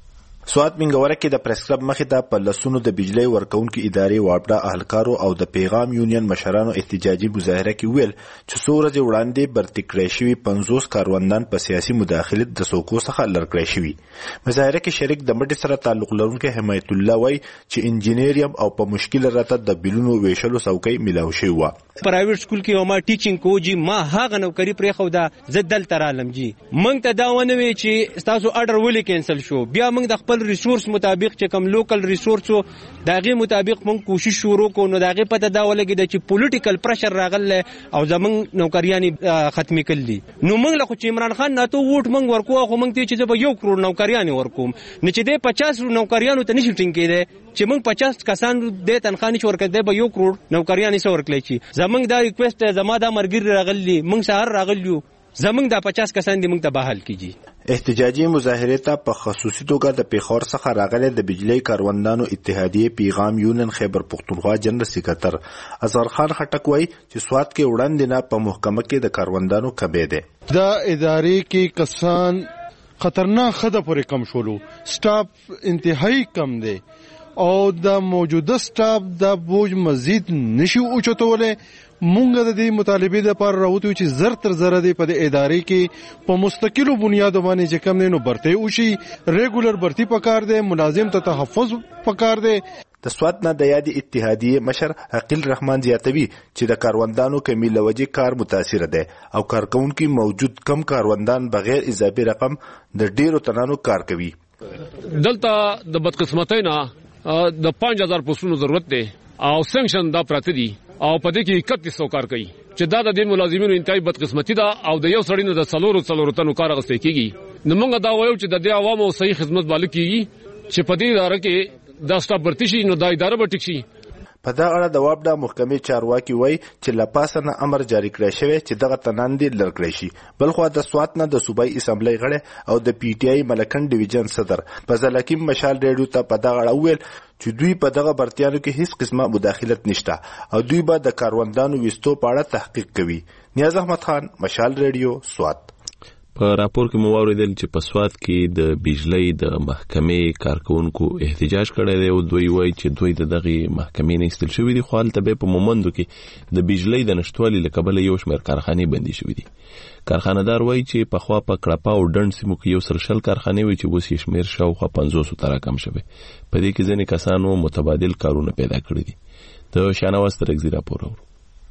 سوات منګوره کې د پریس کلب مخې ته په لسونو د بجلی ورکونکو ادارې واپډه اهلکارو او د پیغام یونین مشرانو احتجاجي مظاهره کې ویل چې څو ورځې وړاندې برتي کړی شوي 50 کاروندان په سیاسي مداخلت د سوکو څخه لر کړی شوي. مظاهره کې شریک د مټي سره تعلق لرونکي حمایت الله وای چې انجینریم او په مشکل راته د بلونو ویشلو څوکۍ ملاو شوی و. پرایویټ سکول کې ما ټیچینګ کوجی ما هغه نوکری پرې خو دا زدل ترالم جی مونږ ته دا ونه وی چې تاسو آرډر ولې کینسل شو. بیا مونږ د خپل ریسورس مطابق چې کوم لوکل ریسورس داغه مطابق مونږ کوشش شروع کو نو داغه پته دا ولګی چې پولیټیکل پریشر راغله او زمونږ نوکریانی ختمي کړلی. نو مونږ له چې عمران خان نه تو ووټ مونږ ورکو خو مونږ ته چې په 1 کروڑ نوکریانی ورکوم نه چې د 50 نوکریانو ته نشي ټینګ کېده چې مونږ 50 کسان د تنخواه نشو ورکړي به 1 کروڑ نوکریانی سره ورکړي چې زمونږ دا ریکوست زما دا مرګر راغلی مونږ سهار راغلیو زمونږ دا 50 کسان دي مونږ ته بحال کیږي. احتجاجي مظاهره ته په خصوصي توګه د پیښور څخه راغلي د بجلی کاروندانو اتحادیه پیغام یونین خیبر پختونخوا جنرال سکرټر اظهر خان خټک وایي چې سوات کې وړاندې نه په محکمه کې د کاروندانو کبه ده. دا ادارې کې کسان خطرناک خده پورې کم شولو سټاف انتهایی کم دی او د موجوده سټاف د بوج مزید نشي اوچتوله. مونږ د دې مطالبه لپاره راوته چې زر تر زر دی په ادارې کې په مستقلو بنیاد باندې چې کم نه برته وشي ریګولر برتی پکار دی ملازم ته تحفظ پکار دی. د سوات نه د یادي اتحادیه مشر عقیل رحمان زیاتوي چې د کاروندانو کمی لوجه کار متاثر ده او کارکونکو موجود کم کاروندان بغیر اضافي رقم د ډیرو تنانو کار کوي. دلته د بدقسمتۍ نه د 5000 پوسټونو ضرورت ده او سنکشن دا پراته دي او په دې کې 3100 کار کوي چې دا د ملازمینو انتهایی بدقسمتي ده او د یو سړی نه د څلورو تنو کار غوښتل کیږي. نو موږ دا وایو چې د دې عوامو صحیح خدمت باندې کیږي چې په دې اداره کې دا سټاف برتی شي نو دا اداره به ټیک شي. په دا اړه د واپډه محکمې چارواکي وایي چې لپاسه نه امر جاری کړی شوی چې دغه تناندي لړکړی شي. بلخو د سوات نه د صوبایي اسمبلی غړي او د پی ټی آی ملکن ډیویژن صدر فضل حکیم مشال ریډیو ته په دا اړه ویل چې دوی په دغه برتیانو کې هیڅ قسمه مداخلت نشته او دوی به د کاروندانو وستو په اړه تحقیق کوي. نیاز احمد خان مشال ریډیو سوات. په راپور کې مو واوریدل چې په سوات کې د بجلی د محکمې کارکونکو احتجاج کړی دی او دوی وایي چې دوی د دغه محکمې نه ایستل شوي دي خو هلته به په مومندو کې د بجلی د نشټوالي له کبله یو شمېر کارخانې بندي شوي دي. کارخانه‌دار وایي چې پخوا په کړپا او ډنډ سیمو کې یو سل کارخانې وي چې اوس یې شمېر شاوخوا 500 ته راکم شوی. په دې کې ځینې کسانو متبادل کارونه پیدا کړي دي. د شانواز ترکزي راپور اورو.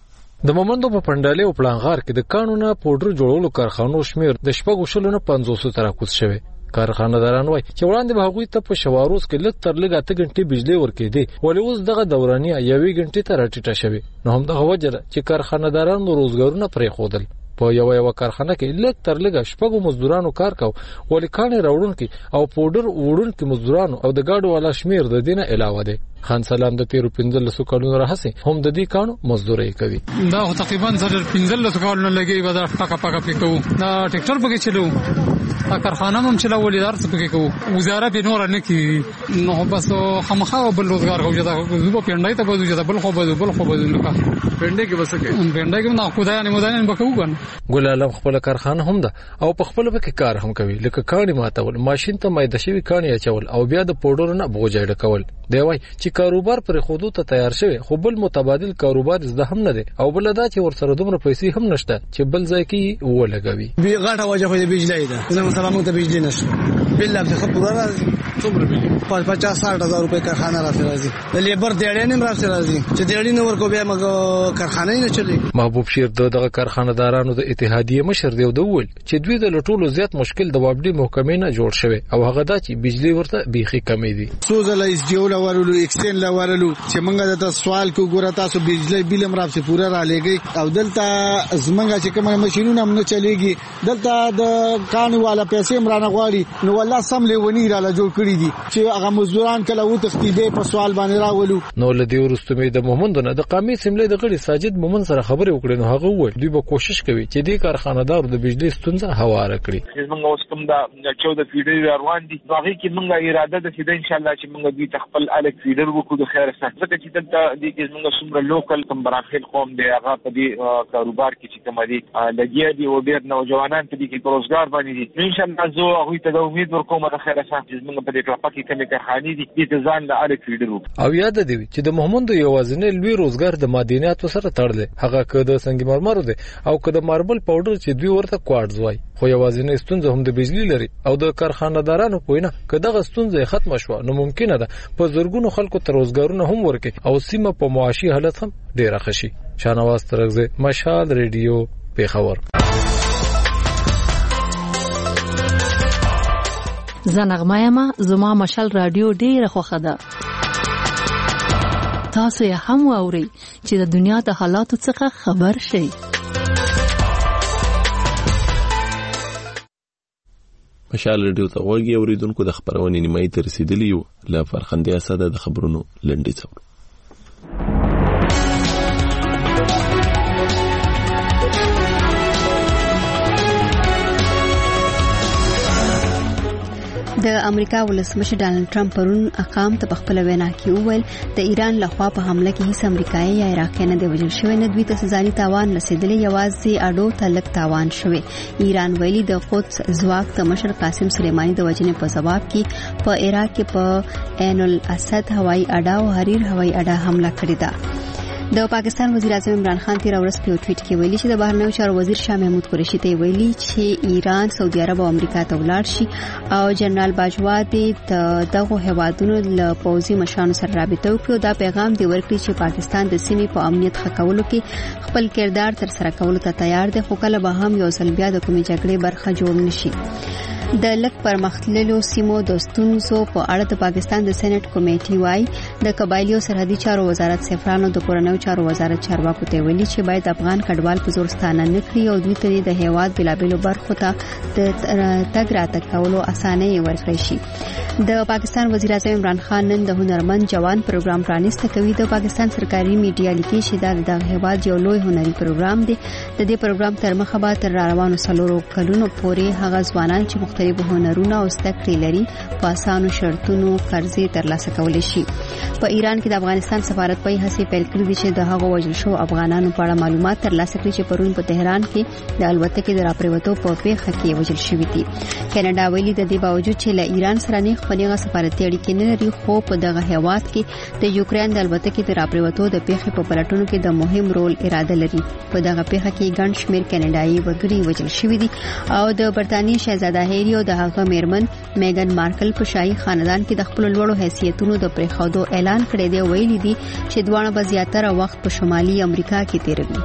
د مومندو په پندالې او پلانغار کې د قانونه پودر جوړولو کارخانو شمیر د شپږ شلونه 500 ته راکوز شوی. کارخانه‌داران وایي چې وړاندې به هغوی ته په شواروز کې لږ تر لږه 8 غنټې بجلی ورکېده ولې اوس دغه دورانیه 1 غنټې ته راټیټه شوی. نو هم دغه وجه چې کارخانه‌دارانو روزګارونه پرې خودل. په یو کارخانه کې لږ تر لږه شپږ مزدورانو کار کاو ولې کانې راوړونکي او پودر وړونکي مزدورانو او د گاډو والا شمیر د دینه علاوه ده. خان سلام د 13 کلونو راهسي هم د دې کانو مزدوري کوي. دا تقریبا 15 کلونو لګي ودا پاکه پکو دا ټریکټر پکې چلو کارخانه هم چلولې دار څه پکې کوو وزارت نور نه کی نو بس خامخا بل روزګار کوي دا زوب پندای ته بده دا بل خو بده نه پندای کې بس کې پندای کې نه خدای نه مودان بکو کنه ګل علم خپل کارخانه هم ده او په خپل پکې کار هم کوي لکه کانی ماتول ماشين ته مایده شوی کانی اچول او بیا د پودر نه بوجای ډکول دی وای چې کاروبار پر خودو ته تیار شوی خو بل متبادل کاروبار زده هم نه دی او بل دا چې ورسره دومره پیسې هم نشته چې بل ځای کې ولګوي. بي غاټه وجه خو د بجلی ده نو مثلا موږ ته بجلی نشته بل لا څه پورا راځي څومره بجلی 50-60 هزار روپے کارخانه راځي د لیبر دیړې نه راځي چې دیړې نور کو بیا موږ کارخانه نه چلی. محبوب شیر دغه کارخانه‌دارانو د اتحادیه مشر دی د ول چې دوی د لټولو زیات مشکل د وابډي محکمې نه جوړ شوی او هغه دا چې بجلی ورته بیخي کمې دي. سوزل ایس ډیول ورلو ایکسټین لا ورلو چې موږ د سوال کو ګوره تاسو بجلی بیل هم راځي پورا را لګي او دلته زمونږ چې کوم ماشينونه هم نه چلیږي دلته د کاني والا پیسې مرانه غواړي نو والله سم لیونی را جوړ کړی دي چې هغه مزدوران کله و تختیدې په سوال باندې راولو. نو لدی ورستو مې د مومند نه د قومي سیملې د غړي ساجد مومند سره خبرې وکړې نو هغه وویل دوی به کوشش کوي چې دې کارخانه‌دارو د بجلی ستونزه هواره کړي. موږ اوس کوم دا 14 فیډر روان دي هغه کې موږ اراده ده چې ان شاء الله چې موږ دوی خپل الک فیډر وکړو د خیر سره ځکه چې دلته دې کې موږ څومره لوکل کم براخیل قوم دی هغه په دې کاروبار کې چې کوم دي لګیا دي او ډېر نوجوانان په دې کې روزګار باندې دي. ان شاء الله زه هغه ته د امید ورکوم د خیر سره چې موږ په دې ټاپه کې کومه کارخانه دي چې ځان د الک فیډر وکړو. او یاد دی چې د محمد یوازینی لوی روزګار د معدنیاتو سره تړل هغه که د سنگ مرمر دی او که د ماربل پاوډر چې دوی ورته کوارټز وای خو یوازینی ستونزه هم د بجلی لري او د کارخانه‌دارانو پوینه که دغه ستونزه ختم شوه نو ممکنه ده په زورګونو خلکو ته روزګارونه هم ورکړي او سیمه په معاشي حالت هم ډیره ښه شي. شانواز ترغزه مشال ریډیو پیښور. زنغمایما زما مشال رادیو ډیره خوښه ده. تاسو یې هم واورئ چې د دنیا د حالاتو څخه خبر شئ. مشال ریډیو ته غوږی اوریدونکو د خبرونې نیمایي ته رسیدلی یو له فرخندې اساده د خبرونو لنډی څو. د امریکا ولسمشر ډانلډ ټرمپ پرون اقام ته خپل وینا کې وویل د ایران لخوا په حمله کې هیڅ امریکایي یا عراقي نه دی وژل شوی نه دوی ته ځاني تاوان رسیدلی یوازې اډو ته لږ تاوان شوی. ایران ویلي د قدس ځواک د مشر قاسم سلیماني د وژنې په جواب کې په عراق کې په عین الاسد هوایي اډه او حریر هوایي اډه حمله کړې ده. د پاکستان وزیر اعظم عمران خان تیر ورځ په ټویټ کې ویلي چې د بهرنیو چارو وزیر شاه محمود قریشي ته ویلي چې ایران سعودي عرب او امریکا ته ولاړ شي او جنرال باجوا دې دغه هوادونو له پوځي مشرانو سره رابطه وکړي. دا پیغام دی ورکړي چې پاکستان د سیمې په امنیت ښه کولو کې خپل کردار تر سره کولو ته تیار دی خو کله به هم یو ځل بیا د کومې جګړې برخه جوړ نشي. د لک پرمختللو سیمو د ستونزو په اړه د پاکستان د سېنات کمیټې وايي د قبایلی او سرحدي چارو وزارت سفرانو د کورنیو چارو وزارت چارواکو ته ویلي چې باید افغان کډوال په زور ستانه نکړي او دوی ته د هیواد بلابلو برخو ته د تګ راتګ کولو اسانۍ ورکړي شي. د پاکستان وزیر اعظم عمران خان نن د هنرمند جوان پروګرام پرانیسته کوي. د پاکستان سرکاري میډیا لیکي چې دا د هیواد یو لوی هنري پروګرام دی. د دې پروګرام تر مخه به تر روانو سلورو کلونو پورې هغه ځوانان چې مختلف هنرونه او زده کړې لري په اسانو شرطونو قرضې ترلاسه کولی شي. په ایران کې د افغانستان سفارت په هڅه پیل کړې دي چې د هغو وژل شو افغانانو په اړه معلومات ترلاسه کړي چې پرون په تهران کې د الوتکې د راپریوتو په پیښه کې وژل شوي دي. کاناډا ویلي د دې باوجود چې له ایران سره نه خپلېغه سفارتي اړیکې نه لري خو په دغه هیواد کې د یوکرين د الوتکې د راپریوتو د پیښې په پلټونو کې د مهم رول اراده لري. په دغه پیښه کې ګڼ شمېر کاناډایي وګړي وژل شوي دي او د برتانیې شاهزاده هری او د هغه میرمن میګن مارکل په شاهي خاندان کې د خپل لوړو حیثیتونو د پریښودو اعلان کړی دی. ویلي دي چې دواړه به زیاتره وخت په شمالي امریکا کې تیروي.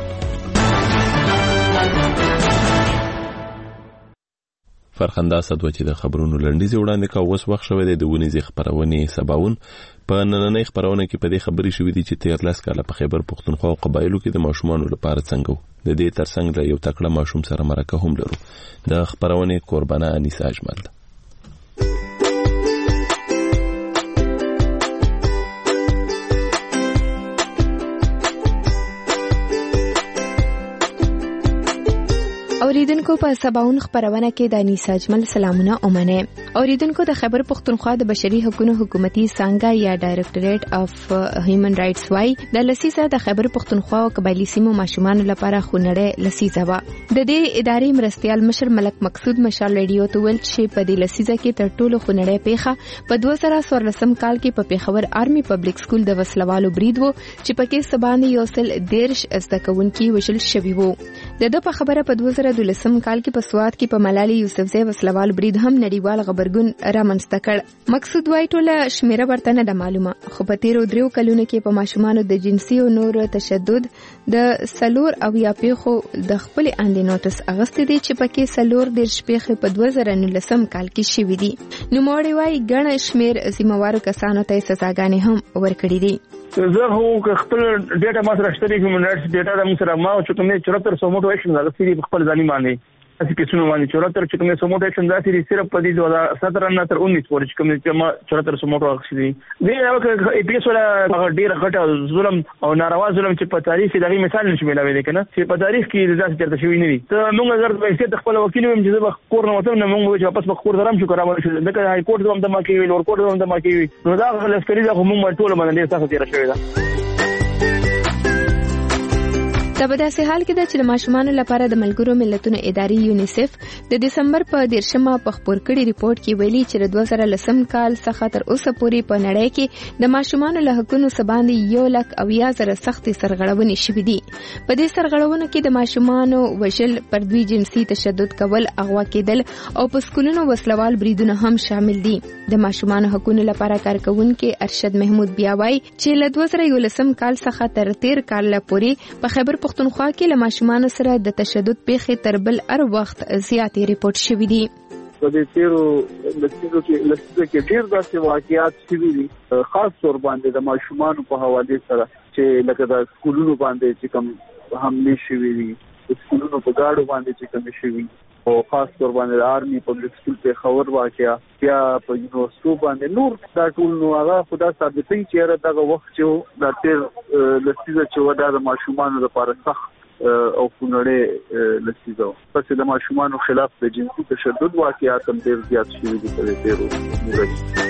فرخنده اسد چې د خبرونو لنډیز وړاندې کا اوس وخت شوی دی د ونیزي خبرونه سباون په نننۍ خبرونه کې په دې خبرې شوې دي چې 13 کاله په خیبر پختونخوا او قبایلو کې د ماشومانو لپاره څنګه د دې ترڅنګ له یو تکړه ماشوم سره مرکه هم لرو. د خبرونه قربانه انیسه اجمل. اوریدونکو په سباون خبرونه کې د انیسه اجمل سلامونه اومنه. اوریدونکو د خیبر پختونخوا د بشري حقوقو حکومتي څنګه یا ډایریکټریټ اف هیومن رائټس وايي د لسیزه د خیبر پختونخوا او قبایلی سیمو ماشومان لپاره خونړې لسیزه و. د دې ادارې مرستيال مشر ملک مقصود مشال ریډیو ته ویل چې په دې لسیزه کې تر ټولو خونړې پیښه په 2014 کال کې په پیښور آرمي پبلک سکول د وسلوالو برید وو چې پکې سباندې یو سل 13 ازدکونکي وشل شوی وو. د په خبره په 2012 کال کې په سواد کې په ملالي یوسفزۍ وسلوال برید هم نړیوال خبرګون رامنځته کړ. مقصود وايي ټوله شمیره ورته نه معلومه خو په تیرو 3 کلونو کې په ماشومانو د جنسي او نور تشدد د سلور او یا پیخو د خپل اندې نوټس اغستې دي چې پکې سلور د شپېخه په 2019 کال کې شوې دي. نو موړی وايي ګڼ شمیر ذمہوارو کسانو ته سزاګانې هم ورکړې دي. زه هو خپل ډیټا ما سره شته کوم نټس ډیټا د موږ سره ما چې کومه 7400 موټو ایکشن غلطي په خپل ځاني باندې اسی کیسونو باندې 74 چې کومه سموټ اکشن داسې صرف په دې 2017 نه تر 19 پورې چې کومه 74 سموټ واخیستي دي یو ای پی ایس ولا ډیر غټه ظلم او ناروا ظلم چې په تاریخ کې دغه مثال نشي ملوي کنه چې په تاریخ کې ځکه چرته شوی نه دي ته موږ اگر په حیثیت خپل وکیل ویم چې زه کور نه وته نه موږ واپس په کور درام شو کراوه شو دغه هاي کورټ هم د ما کې ویل ور کورټ هم د ما کې وی نو دا لسکري دا موږ ټول باندې تاسو تیر شوی دا په داسې حال کې چې د ماشومانو لپاره د ملګرو ملتونو ادارې یونیسف د دسمبر په 13مه په خبر کړي ریپورت کې ویلي چې د 2010 کال څخه تر اوسه پورې په نړۍ کې د ماشومانو له حقوقو سباندې 1,80,000 سختي سرغړونې شوې دي. په دې سرغړونو کې د ماشومانو وژل، پردوي جنسي تشدد کول، اغوا کېدل او په سکولونو وسلوال بریدونه هم شامل دي. د ماشومانو حقوقو لپاره کارکونکو ارشد محمود بیا وایي چې له 2011 کال څخه تر 13 کال پورې په خیبر پختونخوا کې له ماشومانو سره د تشدد پیښې تر بل هر وخت زیاتې ریپورت شوې دي. په دې تیرو لسیزو کې ډېر داسې واقعیات شوي دي، خاص طور باندې د ماشومانو په حواله سره چې لکه د سکولونو باندې چې کوم حمله شوي دي، سکولونو په گاډو باندې چې کوم شوي او خاص طور باندې آرمي پبلک سکول په خبر واقعیا بیا په یونیورسيټو باندې نور دا ټول نو هغه خدا ثابتې چې دغه وخت چې د تیر لسیزه چې ودا د ماشومانو لپاره سخت او فنړې لسیزه پس د ماشومانو خلاف د جنسي تشدد واقعیات هم ډېر زیات شوي دي په دې تیرو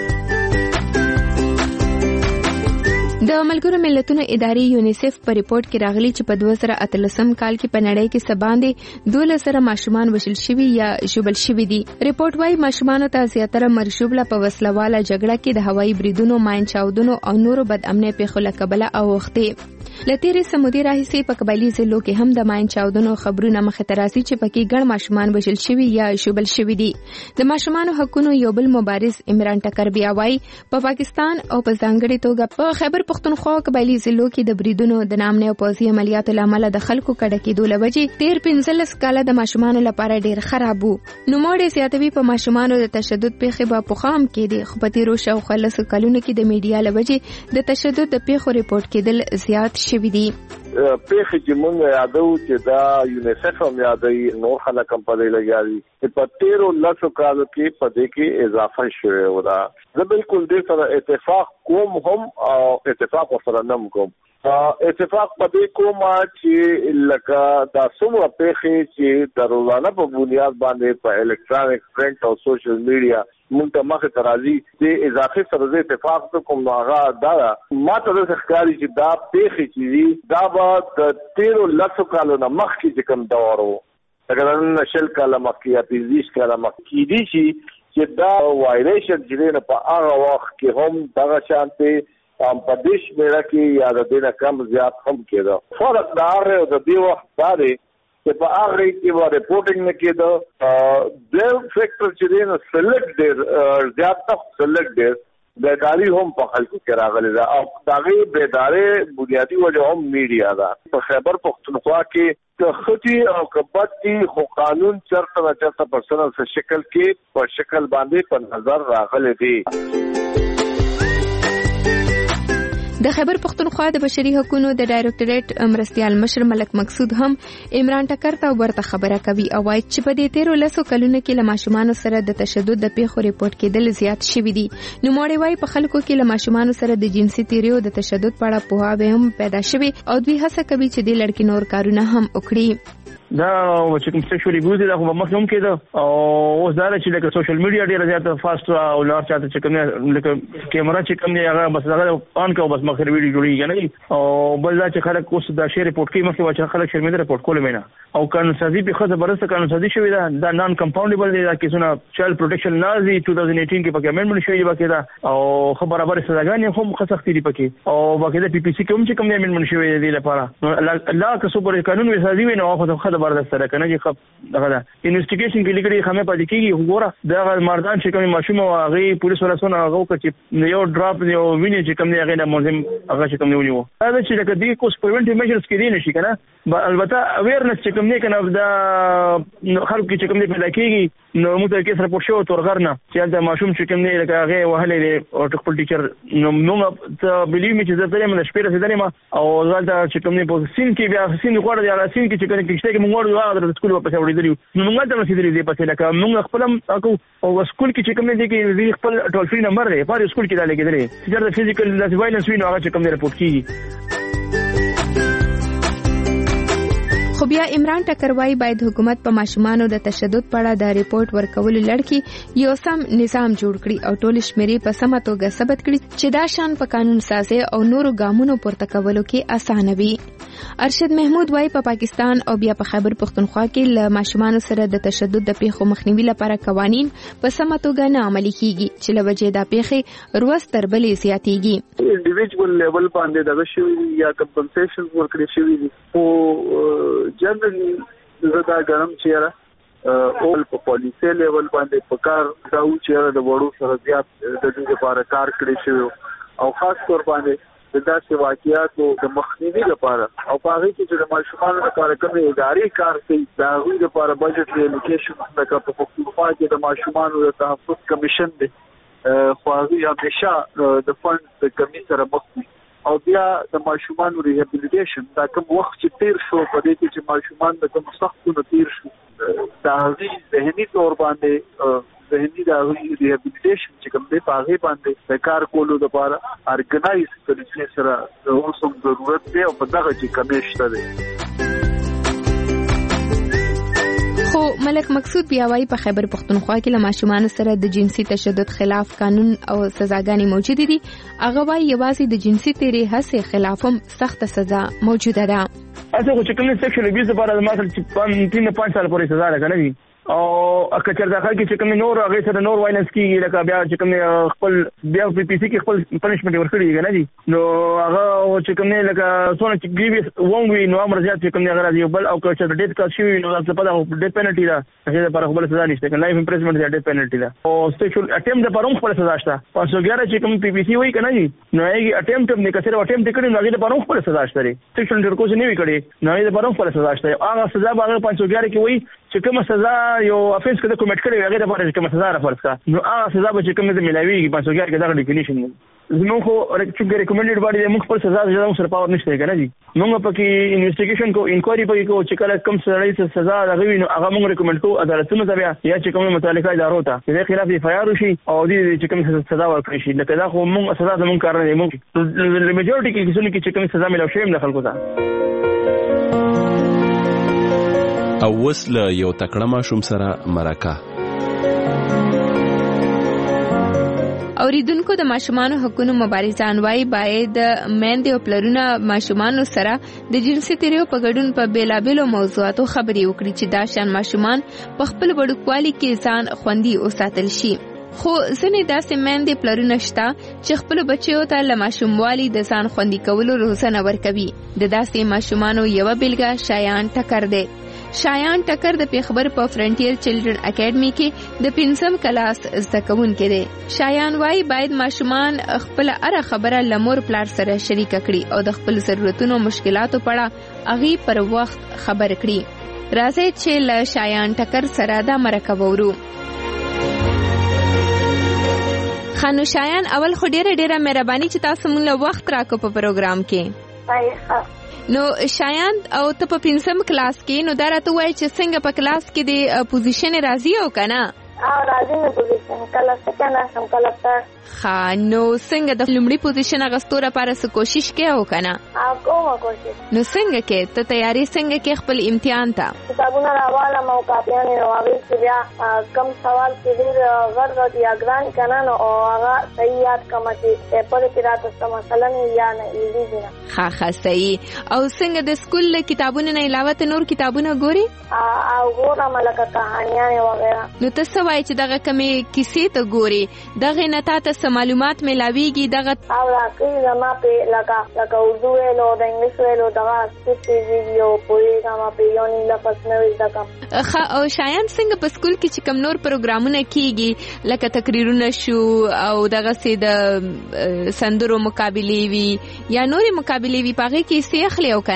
د ملګرو ملتونو ادارې یونیسف په ریپورت کې راغلي چې په 2013 کال کې په نړۍ کې سباندې 12 ماشومان وژل شوي یا ژوبل شوي دي. ریپورت وايي ماشومانو ته زیاتره مرشوبله په وسلواله جګړه کې د هوایي بریدونو، ماین چاودنو او نورو بد امنۍ پیښو له کبله اوښتي. لتیرې سمودي راهیسې په قبایلي ضلعو کې هم د ماین چاودنو خبرونه مخې ته راځي چې پکې ګڼ ماشومان وژل شوي یا ژوبل شوي دي. د ماشومانو حقوقو یو بل مبارز عمران ټکر بیا وايي په پاکستان او په ځانګړي توګه په خیبر پختونخوا قبایلي ضلعو کې د بریدونو، د نامنۍ او پوځي عملیاتو لامل د خلکو کډه کېدو لوجې تیر 15 کاله د ماشومانو لپاره ډېر خراب وو. نو موږ زیاتوي په ماشومانو د تشدد پیښې په پوخام کې دي، خو په تیرو شاوخوا 10 کلونو کې د میډیا لوجې د تشدد د پیښو ریپورت کېدل زیات شوي دي. پیښې چې موږ یادو چې دا یونیسف هم یادوي، نور خلک هم په دې لګیاري چې په تیرو 10 کالو کې په دې کې اضافه شوې و. دا زه بالکل دې سره اتفاق کوم هم او اتفاق سره نه کوم. اتفاق په دې کوم چې لکه دا څومره پیښې چې د روزانه په بنیاد باندې په الکترونیک پرنٹ او سوشل میډیا مونږ ته مخه ترازی د اضافه سره اتفاق کوم هغه دا ما ته د ښکاری چې دا پیښې چې دا به د 13 کالو نه مخکې کوم دور وو، اگر نشل کاله مخکې یا 20 کاله مخکې دي چې دا وایریشن چې نه په هغه وخت کې هم دغه شانتي په دیش میرا کې یا د دینه کم زیات هم کېده. فرق دا او د دې وخت باندې چې په هغه کې و ریپورټینګ نه کېده د فیکټر چې دی نو سلیکټ ډېر زیات سلیکټ ډېر بیداری هم په خلکو کې راغلی ده او دغه بیدارې بنیادی وجه هم میډیا ده. په خیبر پختونخوا کې که خطي او کبتی خو قانون چرته نه چرته په سره شکل کې په شکل باندې په نظر راغلی دی. د خیبر پختونخوا د بشري حقوقو د ډایرکټریټ مرستيال مشر ملک مقصود هم عمران ټکر ته ورته خبره کوي او وايي چې په دې 13 کلونو کې له ماشومانو سره د تشدد د پیښو ریپورت کېدل زیات شوي دي. نو موږ وايي په خلکو کې له ماشومانو سره د جنسي تیریو د تشدد په اړه پوهاوی هم پیدا شوي او دوی هڅه کوي چې د لړکی نور کارونه هم وکړي. دا چې کوم سیکشوال ابیوز دا خو مخکې هم کېده او اوس دا چې لکه سوشل میډیا ډېر زیات فاست او لار چاته چې کوم لکه کیمرا چې کوم دی هغه بس هغه آن کو بس مخکې ویډیو جوړیږي نه او بل دا چې خلک اوس دا شیر ریپورت کوي مخکې چې خلک شرمنده ریپورت کول مینه او قانون سازي په خاطر برسته قانون سازي شوی دا نان کمپاونډیبل دی دا کیسونه چایلډ پروټیکشن لازي 2018 کې پکې امندمنت شوی باقي دا او خبره برابر سزاګانې هم خسختې دي پکې او باقي دا پی پی سی کوم چې کوم امندمنت شوی دی لپاره نو لا که څو پر قانون وسازي وي نو خو برابر سره کنه دغه دا انویسټیګیشن کې لګړي خمه پاتې کیږي وګوره دا مردان چې کوم ماشوم او هغه پولیس ولسونه هغه چې یو ډراپ یو ویني چې کوم دی هغه د ملزم هغه چې کوم نیو دا چې لکه دې کوس پریونټیو میجرز کې دي نشي کنه البته اویرنس چې کوم نه کنه دا خلک چې کوم دی پیدا کیږي نو موږ کې سره پوښتنه تورغرنه چې دا ماشوم چې کوم نه لکه هغه وهلې او خپل ټیچر نو موږ ته بلیو می چې زه من شپې رسیدلې ما او زالته چې کوم نه په سین کې بیا سین غوړ دی هغه سین کې چې کوم کېشته کې موږ ورغلو د سکول په څوړې دی نو موږ ته رسیدلې دی په لکه موږ خپل او سکول کې چې کوم نه دی کې خپل ټول فری نمبر دی په سکول کې دا لګیدلې چې د فزیکل وایلنس وینو هغه چې کوم نه رپورټ کیږي. خو بیا عمران ټکر وايي باید حکومت په ماشومانو د تشدد په اړه د ریپورت ورکولو لړ یو سم نظام جوړ کړي او ټول شمیرې په سمه توګه ثبت کړي چې دا شان په قانون سازي او نورو ګامونو پورته کولو کې اسانه وي. ارشد محمود وايي په پاکستان او بیا په خیبر پختونخوا کې له ماشومانو سره د تشدد د پیښو مخنیوي لپاره قوانین په سمه توګه نه عملي کیږي چې لوجه دا پیښې روز تر بلې زیاتېږي. انډیویډوال لیول باندې دا شوی یا کمپنسیشن ورکړي شوی دي او جنرالي زدا ګرم چیرې اول په پالیسي لیول باندې په کار دا و چیرې د وړو سره زیات د دې لپاره کار کړی شوی او خاص طور باندې د داسې واقعیاتو د مخنیوي لپاره او په هغه کې چې د ماشومانو لپاره کومې ادارې کار کوي دا غوښتل لپاره بجټ ریلوکیشن د پښتونخوا کې د ماشومانو د تحفظ کمیشن دی خو هغه همیشه د فند د کمی سره مخ دي او بیا د ماشومانو ریهابیلیټیشن دا کوم وخت چې تیر شو په دې کې چې ماشومان د کوم سختونو تیر شو دا هغه ذهني تور باندې ذهني دا ریهابیلیټیشن چې کوم دی په هغه باندې د کار کولو لپاره ارګنایز کړي سره د اوسم ضرورت دی او په دغه چې کمیشته دی. خو ملک مقصود بیا وايي په خیبر پختونخوا کې له ماشومانو سره د جنسي تشدد خلاف قانون او سزاګانې موجود دي. هغه وايي یوازې د جنسي تیرې هڅې خلاف هم سخت سزا موجوده ده. اته چې کوم سیکشوال ابیوز لپاره مثلا چې 3 سال پورې سزا راکړي او اکثر داخل کې چې کوم نور هغه سره نور وایلنس کیږي لکه بیا چې کوم خپل بیا په پی سي کې خپل پنیشمنت ورکړي نه دي نو هغه چې کوم لکه څونه چې ګریویس وونوي نو امر زیات چې کوم هغه راځي بل او چې د ډیټ کا شي نو تاسو په دغه ډیټ پینلټي دا هغه لپاره خپل سزا نشته کنه لایف امپریزمنت دا ډیټ پینلټي دا او سیکشوال اټیمپټ لپاره خپل سزا شته 511 چې کوم پی پی سی وای کنه نو هغه اټیمپټ نه کثیر اټیمپټ کړي نو هغه لپاره خپل سزا شته سیکشوال انټرکورس نه وی کړي نو هغه لپاره خپل سزا شته هغه سزا باندې 511 کې وای چې کوم سزا یو افنس کې کومټ کړي هغه لپاره کوم سزا رافرض کا نو هغه سزا به چې کوم دې ملاويږي 511 کې دا ډیفینیشن زموږ خو ریکمنډډ باندې موږ پر سزا ځداو سره پاور نشته کنه جی موږ پکې انویسټیګیشن کو انکوایری پکې کو چې کله کوم سړی سزا راغوي نو هغه موږ ریکمنډ کو عدالتونو ته بیا یا چې کوم متعلقه ادارو ته چې خلاف یې فایار وشي او دې چې کوم سزا ورکړي شي لکه دا خو موږ سزا زموږ کار نه موږ میجورټي کې کیسونه کې چې کوم سزا ملو شي نه خلکو ته او وسله یو تکړه ماشوم سره مرکه. اوریدونکو د ماشومانو حقوقو مبارزان وايي باید میندې او پلرونه ماشومانو سره د جنسي تیریو په ګډون په بیلابیلو موضوعاتو خبرې وکړي چې دا شان ماشومان په خپل وړوکوالي کې ځان خوندي وساتل شي. خو ځینې داسې میندې پلرونه شته چې خپل بچیو ته له ماشوموالي د ځان خوندي کولو روزنه ورکوي. د داسې ماشومانو یوه بیلګه شایان ټکر دی. شایان ټکر د پیښور په فرنټیر چلډرن اکیډمي کې د 5م کلاس زده کوونکی دی. شایان وايي باید ماشومان خپل هره خبره له مور پلار سره شریک کړي او د خپل ضرورتونو مشکلاتو په اړه هغې پر وخت خبر کړي. راځئ چې له شایان ټکر سره دا مرکه وورو. خانو شایان اول خو ډیره مهرباني چې تاسو موږ له وخت راکو په پروګرام کې. نو شایان او ته په 5م کلاس کې نو دا راته وایي چې څنګه په کلاس کې د پوزیشن راځي او کنه راځي نو پوزیشن کله څنګه سم کله تر نو څنګه د لومړي پوزیشن غستو لپاره څه کوشش کې او کنه کومه کوشش نو څنګه کې ته تیاری څنګه کې خپل امتحان ته کتابونه راواله مو کاپیانې راوړل چې بیا کم سوال کې ډېر غړ یا ګران کنه نو هغه صحیح یاد کوم چې پیپر کې راته مثلا یا نه ایزي نه ښه صحیح او څنګه د سکول کتابونو نه علاوه نور کتابونه ګوري او ګورم لکه کہانیاں وغیرہ نو ته وایي چې دغه کمې کیسې ته ګوري دغه نه تاسو معلومات ملاويږي دغه او راکې زما په لکه اردو ویلو د انګلیش ویلو دغه څه ویډیو پوهه ما په یو نه لپس نه وځ دغه او شایان څنګه په سکول کې چې کم نور پروګرامونه کیږي لکه تقریرونه شو او دغه سي د سندرو مقابله وی یا نوري مقابله وی پاره کې څه اخلي او کنه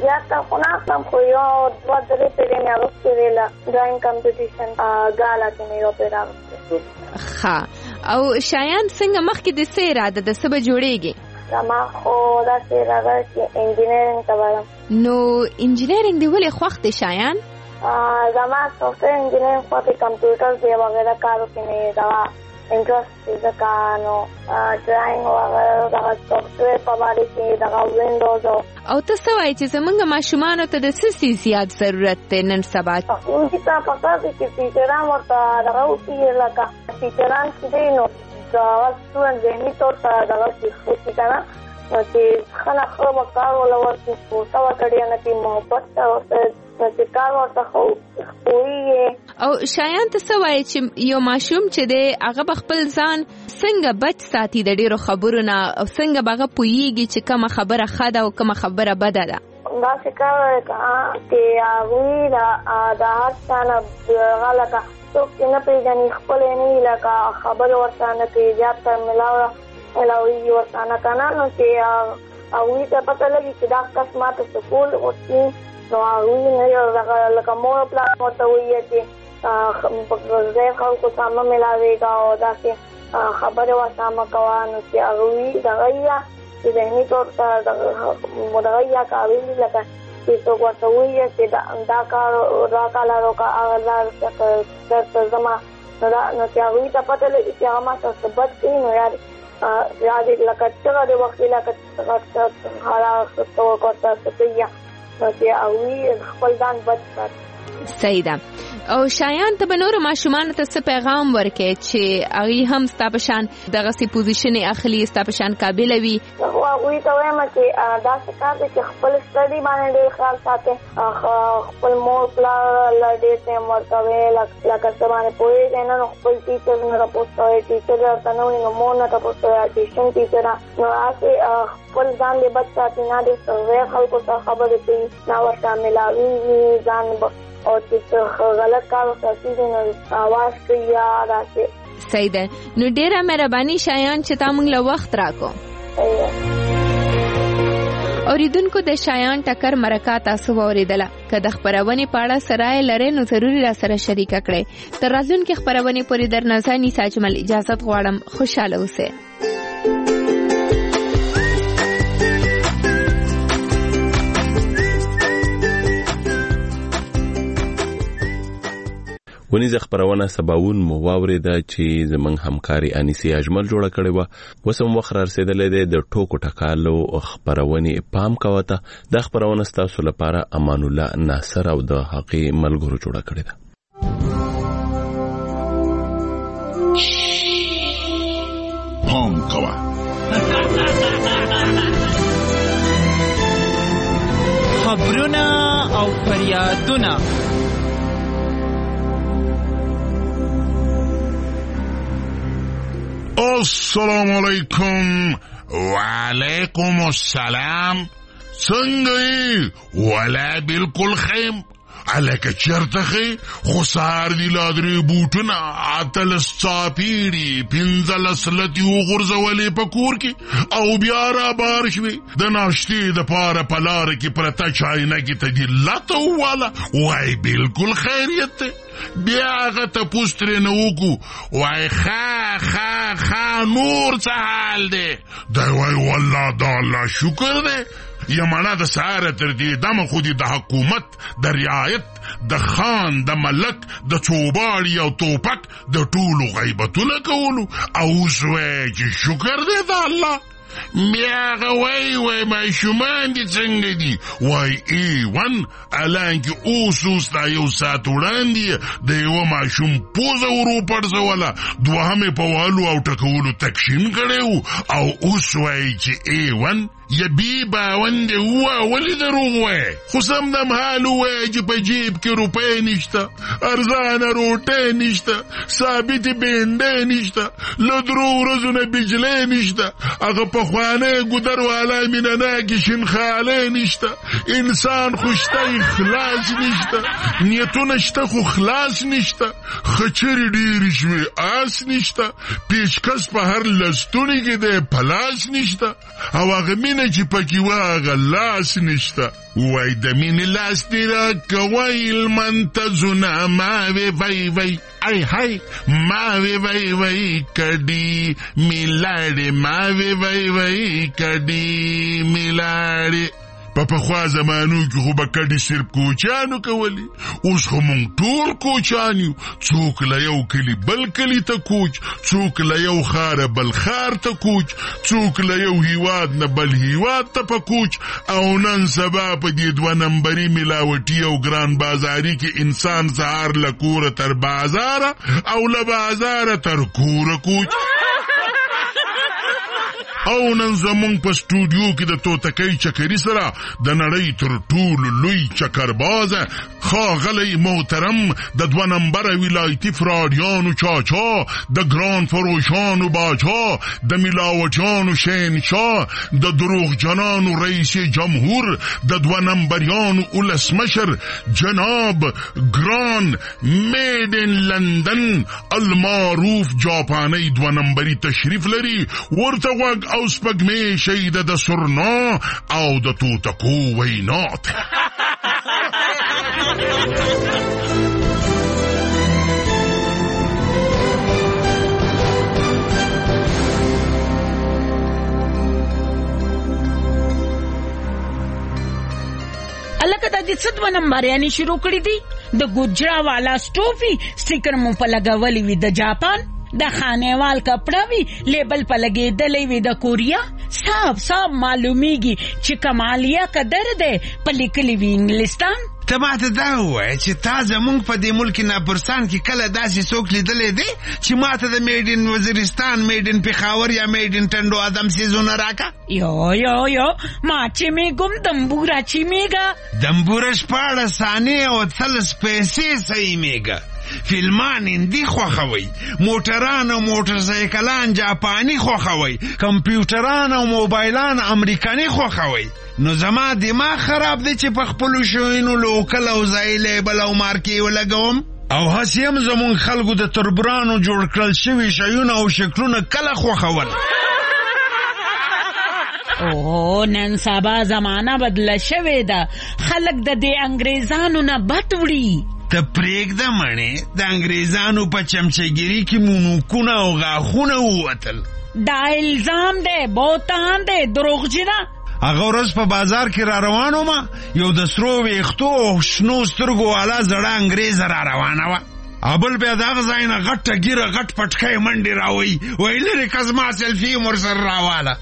زیاته خو نه اخلم خو یو دوه درې پیرې مې اغوستې وې له ډرایینګ کمپټیشن ګالا کې مې یو پیره اغوستې. ښه او شایان څنګه مخکې د څه اراده د څه به جوړېږي؟ زما خو داسې اراده چې انجینرینګ ته ولاړم. نو انجینرینګ دې ولې خوښ دی شایان؟ زما سافټویر انجینرینګ خو د کمپیوټر دی وغیره کارو کې مې دغه انټرست دی ځکه نو ډرایینګ وغیره دغه سافټویر په باندې کې دغه وینډوز او ته څه وایې چې زمونږ ماشومانو ته د څه څه زیات ضرورت دی نن سبا؟ ښوونځي ته پکار دی چې ټیچران ورته دغه وکړي لکه ټیچران چې دی نو دغه سټوډنټ ذهني طور ته دغه شي که نه نو چې ښه نه ښه به کار وله ورکړي کوټه ورته ډېر نه کړي محبت ته ورته نو چې کار ورته ښه پوهېږي. او شایان ته څه وایې چې یو ماشوم چې دی هغه به خپل ځان څنګه بچ ساتي د ډېرو خبرو نه او څنګه به هغه پوهېږي چې کومه خبره ښه ده او کومه خبره بده ده؟ داسې کار چې هغوی د هر چا نه هغه لکه څوک چې نه پېژني خپل یې نه وي لکه خبرې ورسره نه کوي زیات تر ملاویږي ورسره نه که نه نو چې هغوی ته پته لګي چې دا کس ما ته سکول وکړي نو هغوی نه لکه مور او پلار ورته وایي چې غیر خلکو سره مه ملاوېږه او داسې خبرې ورسره مه کوه نو چې هغوی دغه یا چې ذهني طور ته دغه یا کاروي لکه چې څوک ورته وایي چې دا کار دا کاله وکړه هغه لار درته ځمه نو چې هغوی ته پته لګي چې هغه ما سره څه بد کوي نو یا دې لکه چغه دې وکړي لکه څوک ورته څه کوي نو چې هغوی خپل ځان بد ساتي. صحیح ده. او شایان ته به نورو ماشومانو ته څه پیغام ورکړې چې هغوی هم ستا په شان دغسې پوزیشن اخلي ستا په شان قابله وي؟ هغوی ته وایم چې داسې کار دی چې خپل سټډي باندې ډېر خیال ساتئ خپل مور پلار له ډېر ټایم ورکوئ لکه څه باندې پوهېږئ نه نو خپل ټیچر نه تپوس کوئ ټیچر درته نه وي نو مور نه تپوس کوئ ټیوشن ټیچره نو هسې خپل ځان دې بچ ساتي نه دې غیر خلکو سره خبرې کوي نه ورته ملاوېږي ځان او چې غلط کار ورته کېږي نو اواز کوي یا داسې. صحیح ده. نو ډېره مهرباني شایان چې تا موږ له وخت راکړو. اوریدونکو د شایان ټکر مرکه تاسو واوریدله. که د خپرونې په اړه څه رایه لرئ نو ضروري راسره شریکه کړئ. تر راتلونکې خپرونې پورې درنه زه انیس اجمل اجازت غواړم. خوشحاله اوسئ. ونیزه خبرونه سباون مو واوریده چې زمنګ همکاري انیسی اجمل جوړه کړې و. وسم وخت رسیدلې ده د ټوکو ټکالو خبرونه پام کوته. د خبرونه تاسو لپاره امان الله ناصر او د حقي ملګرو جوړه کړې ده. پام کوه خبرونه او فریادونه. السلام علیکم وعلیکم السلام. څنګه ولا بالکل خیم الکه چرته خې خو سار دی لادري بوټونه اتل صافيري پنځل سلتي وغورځولې په کور کې او بیا را بار شوي د ناشتي د پاره پلار کې پرتا چاینه کې ته دی لاته والا وای بالکل خیریت بیا هغه ته پوسترې نه وکړو وای خا نور څه حال دی دا وای والله دا الله شکر دی یمانه د ساره تر دې دمه خودي د حکومت د رعایت د خان د ملک د چوباړي او توپک د ټولو غیبتونه کولو او زوی چې شکر دی د الله میاغه وای ما شومان دي څنګه دي وای ایوان الان کې اوسوس دا یو سات وړاندې د یو ماشوم پوزه ورو پړځوله دوهمه په والو او ټکولو تکشین کړو او اوس وای چې ایوان یبی باوند هوا ولی دروغ وای خو سم دم حال وای چې په جیب کې روپې نشته ارزان روټې نشته ثابت بینده نشته لدرو ورځونه بجلی نشته هغه په خوانه ګدر والا مینانا کې شنخاله نشته انسان خوشته اخلاص نشته نیتونه شته خو خلاص نشته خچری ډیر شوی آس نشته پیشکش په هر لستونی کې ده پلاس نشته او هغه مینه نه چې پکې واغه لاس نشته. وای د مینې لاس دې راکوی المنتظونه ما وی وی ای هی ما وی وی کډي میلاړې ما وی وی کډي میلاړې. په پخوا زمانو کې خو به کډي صرف کوچانو کولی، اوس خو مونږ ټول کوچان یو. څوک له یو کلي بل کلي ته کوچ، څوک له یو ښاره بل ښار ته کوچ، څوک له یو هیواد نه بل هیواد ته په کوچ. او نن سبا په دې 2 نمبري ملاوټي او ګران بازاري کې انسان سهار له کوره تر بازاره او له بازاره تر کوره کوچ. او نن زمونږ په سټوډیو کې د توتکۍ چکري سره د نړۍ تر ټولو لوی چکربازه ښاغلی محترم د 2 نمبره ولایتي فراډیانو چاچا، د ګران فروشانو باچا، د ملاوټیانو شهنشاه، د دروغجنانو رئیس جمهور، د 2 نمبریانو ولسمشر جناب ګران میډ ان لندن المعروف جاپانی 2 نمبري تشریف لري. ورته غوږ او سپګمې شهیده د سرنا او د توتکو وینات. الکه د دې 2 نمبر یعنی شروع کړی دي د ګوجرا والا سټوفي سټیکر مو په لګولې وي د جاپان، د خانیوال کپڑا وی لیبل په لګېدلې وي د کوریا. صاحب معلومیږي چې کمالیا قدر ده په لیکلې وي انګلستان. ته ماته دا ووایه چې تا زمونږ په دې ملک ناپرسان کې کله داسې څوک لیدلی دی چې ماته د میډ ان وزیرستان، میډ ان پېښور یا میډ ان ټنډو ادم سیزونه راکا. یو ما چې میګم دمبورا چې میګا دمبورا 14 ثانیې او 30 پیسې صحیح میګا. فیلمان هندي خوښوي، موټران او موټرسایکلان جاپانی خوښوي، کمپیوټران او موبایلان امریکایي خوښوي. نو زما دماغ خراب دی چې په خپلو شوینو لوکل او ځای لیبل او مارکې ولګوم. او هسې هم زمونږ خلکو د تربرانو جوړ کړل شوي شیونه او شکلونه کله خوښول. اوه نن سبا زمانه بدله شوې ده، خلک د دې انګریزانو نه بد وړي. ته پرېږده مڼې، د انګریزانو په چمچهګیري کې مونوکونه او غاښونه ووتل. دا الزام دی، بوتان دی، دروغجنه. هغه ورځ په بازار کې را روان وم، یو د سرو ویښتو او شنو سترګو والا زړه انګریزه را روانه وه. ابل بیا دغه ځای نه غټه ګیره غټ پټکی منډې راوایي، وایي لرې که زما سیلفي یم ورسره راواله.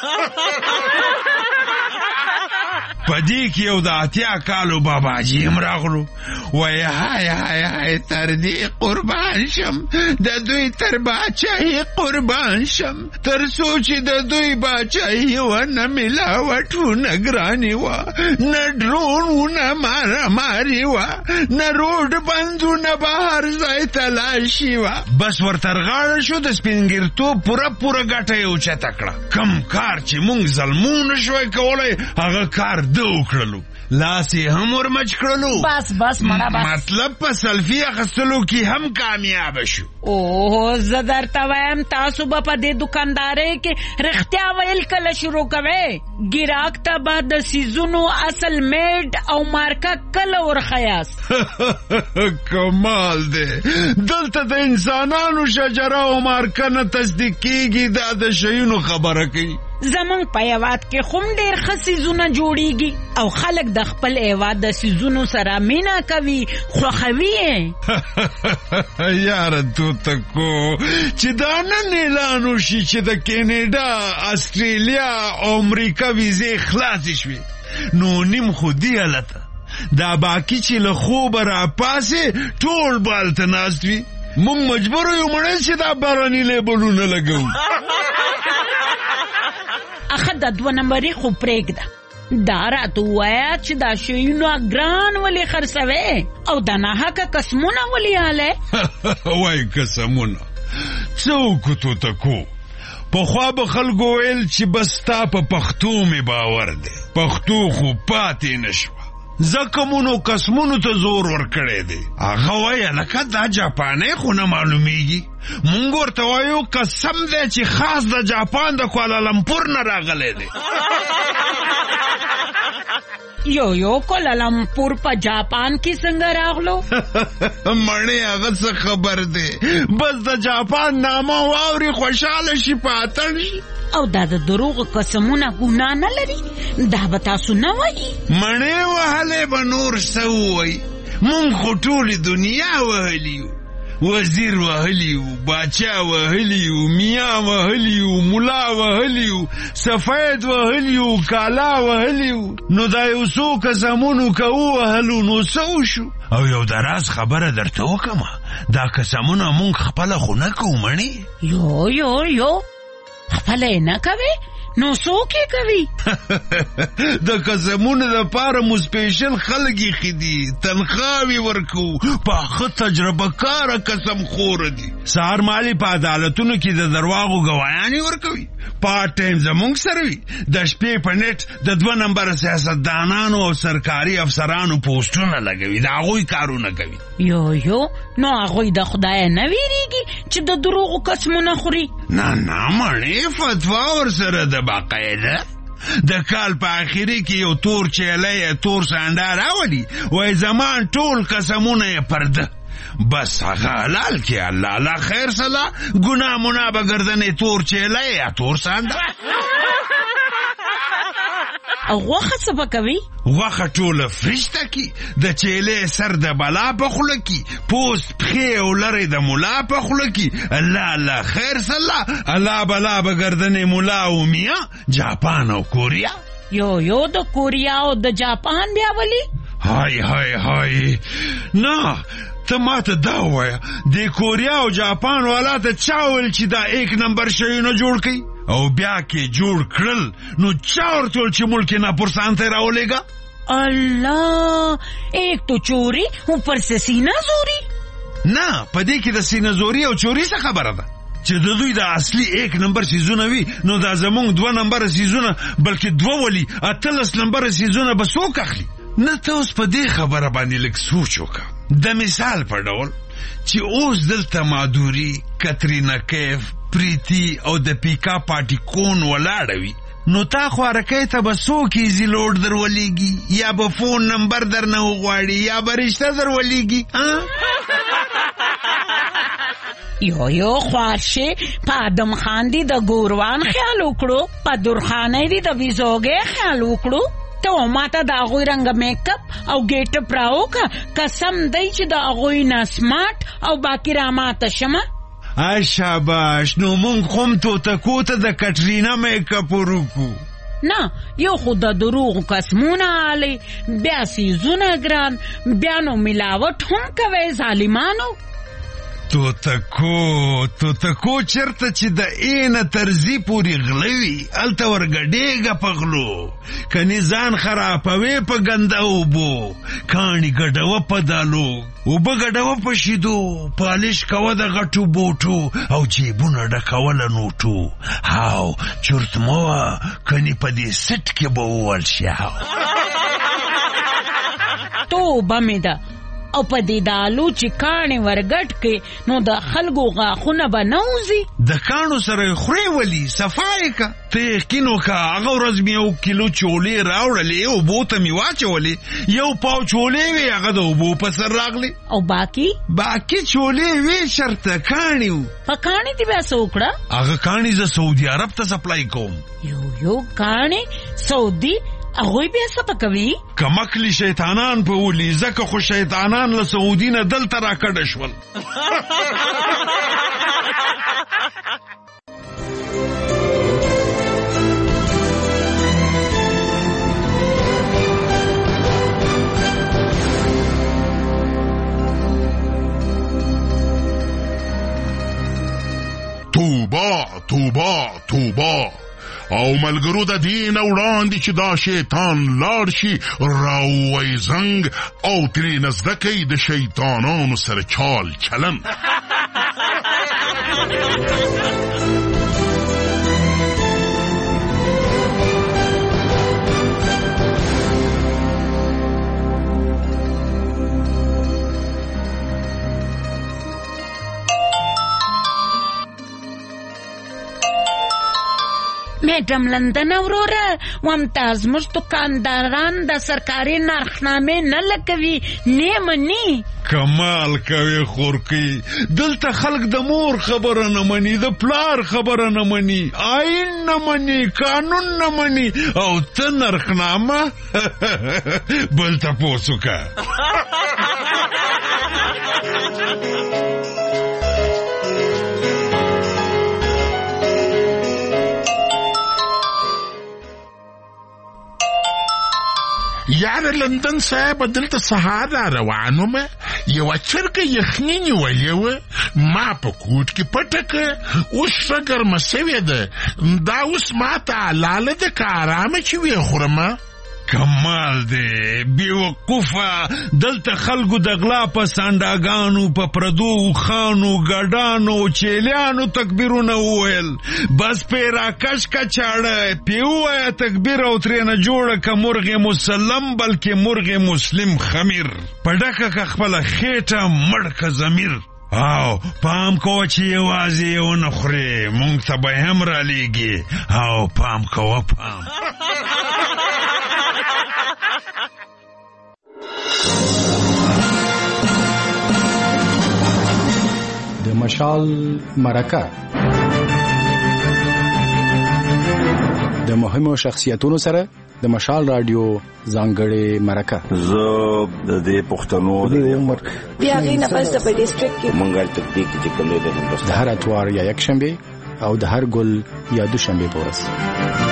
پدې کې یو د 80 کالو باباجي هم راغلو، وایي های تر دې قربان شم، د دوی تر باچاهي قربان شم، تر څو چې د دوی باچاهي ونه ملاوټ ونه ګرانې وه، نه ډرون ونه ماراماري وه، نه روډ بندونه به هر ځای تلاشي وه. بس ورترغاړه شو، د سپینګیرتوب پوره ګټه یې اوچته کړه. کم کار چې مونږ ظلمو نه شوی کولی هغه کار ده وکړلو، لاس یې هم ورمچ کړلو. بس مړه بس. مطلب په سلفي اخیستلو کې هم کامیاب شو. اوه زه درته وایم تاسو به په دې دکاندارۍ کې رښتیا ویل کله شروع کوئ؟ ګراک ته به د سیزونو اصل میډ او مارکه کله ورخیاست؟ کمال دی، دلته د انسانانو شجره او مارکه نه تصدیق کېږي، دا د شیونو خبره کوي. زمونږ په هیواد کې خو ډېر ښه سیزونه جوړیږي او خلک د خپل هیواد د سیزونو سره مینه کوي، خوښوي یې. یاره توتکو چې دا نن اعلان وشي چې د کینیډا، استرالیا او امریکا ویزې خلاصې شوې، نو نیم خو دې حالته دا باقي چې له خوبه راپاسې ټول بالته ناست وي. مونږ مجبور یو مړی چې دا باراني لیبلونه لګوو. اخه د 2 نمبري خو پرېږده، دا راته ووایه چې دا شیونه ګران ولې خرڅوې او د ناحقه قسمونه ولې هلی؟ وای قسمونه څه وکړو توتکو؟ پخوا به خلکو ویل چې بس ستا په پښتو مې باور دی، پښتو خو پاتې نه شوه. زکمونو قسمونو ته زور ورکړی دی. هغه وایي لکه دا جاپانی خو نه معلومیږي. مونږ ورته وایو قسم دی چې خاص د جاپان د کوالالمپور نه راغلی دی. یو کوالالمپور په جاپان کې څنګه راغلو؟ مړې هغه څه خبر دی، بس د جاپان نامه واوري خوشحاله شي په اتڼ شي. او دا د دروغ قسمونه ګناه نه لري؟ دا به تاسو نه وایي؟ مړې وهلې به نور څه ووایي؟ مونږ خو ټولې دنیا وهلي یو. وزیر وهلی و، باچا وهلی و، میا وهلی و، ملا وهلی و، سفید وهلی و، کالا وهلی و. نو دا یو څو قسمونو که ووهلو نو څه وشو؟ او یو د راز خبره درته وکمه، دا قسمونه مونږ خپله خو نه کوو مڼې. یو خپله یې نه کوې؟ نو څوک یې کوي؟ د قسمونو دپاره مو سپیشل خلک ایښي دي، تنخواوې ورکوو، پاخه تجربه کاره قسم خوره دي. سهار مالي په عدالتونو کې د درواغو ګوایانې ورکوي. پارټ ټایم زمونږ سره وي. د شپې په نیټ د 2 نمبره سیاستدانانو او سرکاري افسرانو پوسټونه لګوي، د هغوی کارونه کوي. یو نو هغوی د خدای نه ویریږي چې د دروغو قسمونه خوري؟ نه مړې فتوا ورسره د باقاعده. د کال په آخري کې یو تور چیلی تور سانډا راولي، وایي زمان ټول قسمونه یې پرده. بس هغه حلال کې الله خیر سلا، ګناه منا به ګردنې تور چیلی یا تور سانډا. او غوښه څه به کوي؟ غوښه ټوله فریج ته کی، د چیلې سر د بلا په خوله کی، پوست پښې او لرې د ملا په خوله کی. الله خیر سلا، الله بلا به ګردنې ملا او میا. جاپان او کوریا. یو د کوریا او د جاپان بیا ولی؟ های نه، ته ماته دا ووایه د کوریا او جاپان والا ته چا ویل چې دا 1 نمبر شیونه جوړ کړي؟ او بیا کې جوړ کړل نو چا ورته ویل چې ملک نه پرسان ته راولېږه؟ الله، ایک تو چوری اوپر سے سینه زوری؟ نه، په دې کې د سینه زوري او چوری څه خبره ده؟ چې د دوی د اصلي 1 نمبر سیزونه وي نو دا زمونږ 2 نمبر سیزونه بلکې 2 ولی 18 نمبر سیزونه به څوک اخلي؟ نه ته اوس په دې خبره باندې لږ سوچ وکړه. د مثال په ډول چې اوس دلته مادوري، کترینا کیف، پریتی او د پیکا پاټیکون ولاړه وي، نو تا خوارکۍ ته به څوک ایزي لوډ درولېږي، یا به فون نمبر درنه وغواړي، یا به رشته درولېږي. یو خوارشه په آدم خان دی د ګوروان خیال وکړو، په درخانه دی د ویزوګې خیال وکړو. ته ماته د هغوی رنګ میک اپ او ګیټ اپ راوکه، قسم دی چې د هغوی نه سمارټ او باقی را ماته شمه. شاباش، نو مونږ هم توتکو ته د کټرینا میک اپ ورکو. نه، یو خو د دروغ قسمونه آلی، بیا سیزونه ګران، بیا نو ملاوټ هم کوي ظالمانو. توتکو چرته چې د اینه ترزی پوری غلوي الته ورګډېږه په غلو، کني ځان خرابوي په ګنده اوبو، کاڼي ګډوه په دالو، اوبه ګډوه په شیدو، پالش کوه د غټو بوټو او جیبونه ډکوله نوټو. هاو چورت موه، کني په دې سټ کې به وول شي. توبه مې ده. او په دې دالو چې کاڼې ورګټ کې نو د خلکو غاښونه به نه وځي. د کاڼو سره یې خورې ولي، صفایې که. ته یقین وکړه هغه ورځ مې 1 کیلو چولې راوړلې، اوبو ته مې واچولې، 1 پاو چولې وې، هغه د اوبو په سر راغلې. او باقي چولې وې شرطه کاڼې وو. په کاڼې دې بیا څه وکړه؟ هغه کاڼې زه سعودي عرب ته سپلای کوم. یو کاڼې سعودي؟ هغوی بیا څه پکوي؟ کمکلی شیطانان په ولي، ځکه خو شیطانان له سعودي نه دلته راکډه شول. توبه او ملګرو د دین وړاندې چې دا شیطان لاړ شي، راووی زنګ او ترې نزده کوي د شیطانانو سره چال چلن. میډم لندن وروره ممتاز موږ دکانداران د سرکاري نرخنامې نه لګوي نه مني کمال کوي خورکی دلته خلک د مور خبره نه مني د پلار خبره نه مني آئین نه مني قانون نه مني او ته نرخنامه بل تپوس وکړه یار لندن صاحب دلته سهار را روان وم یوه چرګه یخني نیولې وه ما په کوټ کې پټه کړه اوس ښه ګرمه سوې ده دا اوس ما ته حلاله ده که ارامه چې ویې خورمه کمال دی بیوقوفه دلته خلکو د غلا په سانډاګانو په پردو اوښانو ګډانو چیلیانو تکبیرونه وویل بس پې راکش که چاړه پې ووایه تکبیر او ترېنه جوړه که مرغ مسلم بلکې مرغ مسلم خمیر په ډکه که خپله خېټه مړ که ضمیر او پام کوه چې یوازې یې ونه خورې مونږ ته به هم رالیږي او پام کوه پام د مشال مرکه د مهمو شخصیتونو سره د مشال رادیو ځانګړې مرکه زه د دې پښتنو د عمر بیا غي نه پس د ډیسټریکټ کې منګل تکتیک چې کوم دی د هر اتوار یا یک شنبه او د هر ګل یا دوشنبه پورس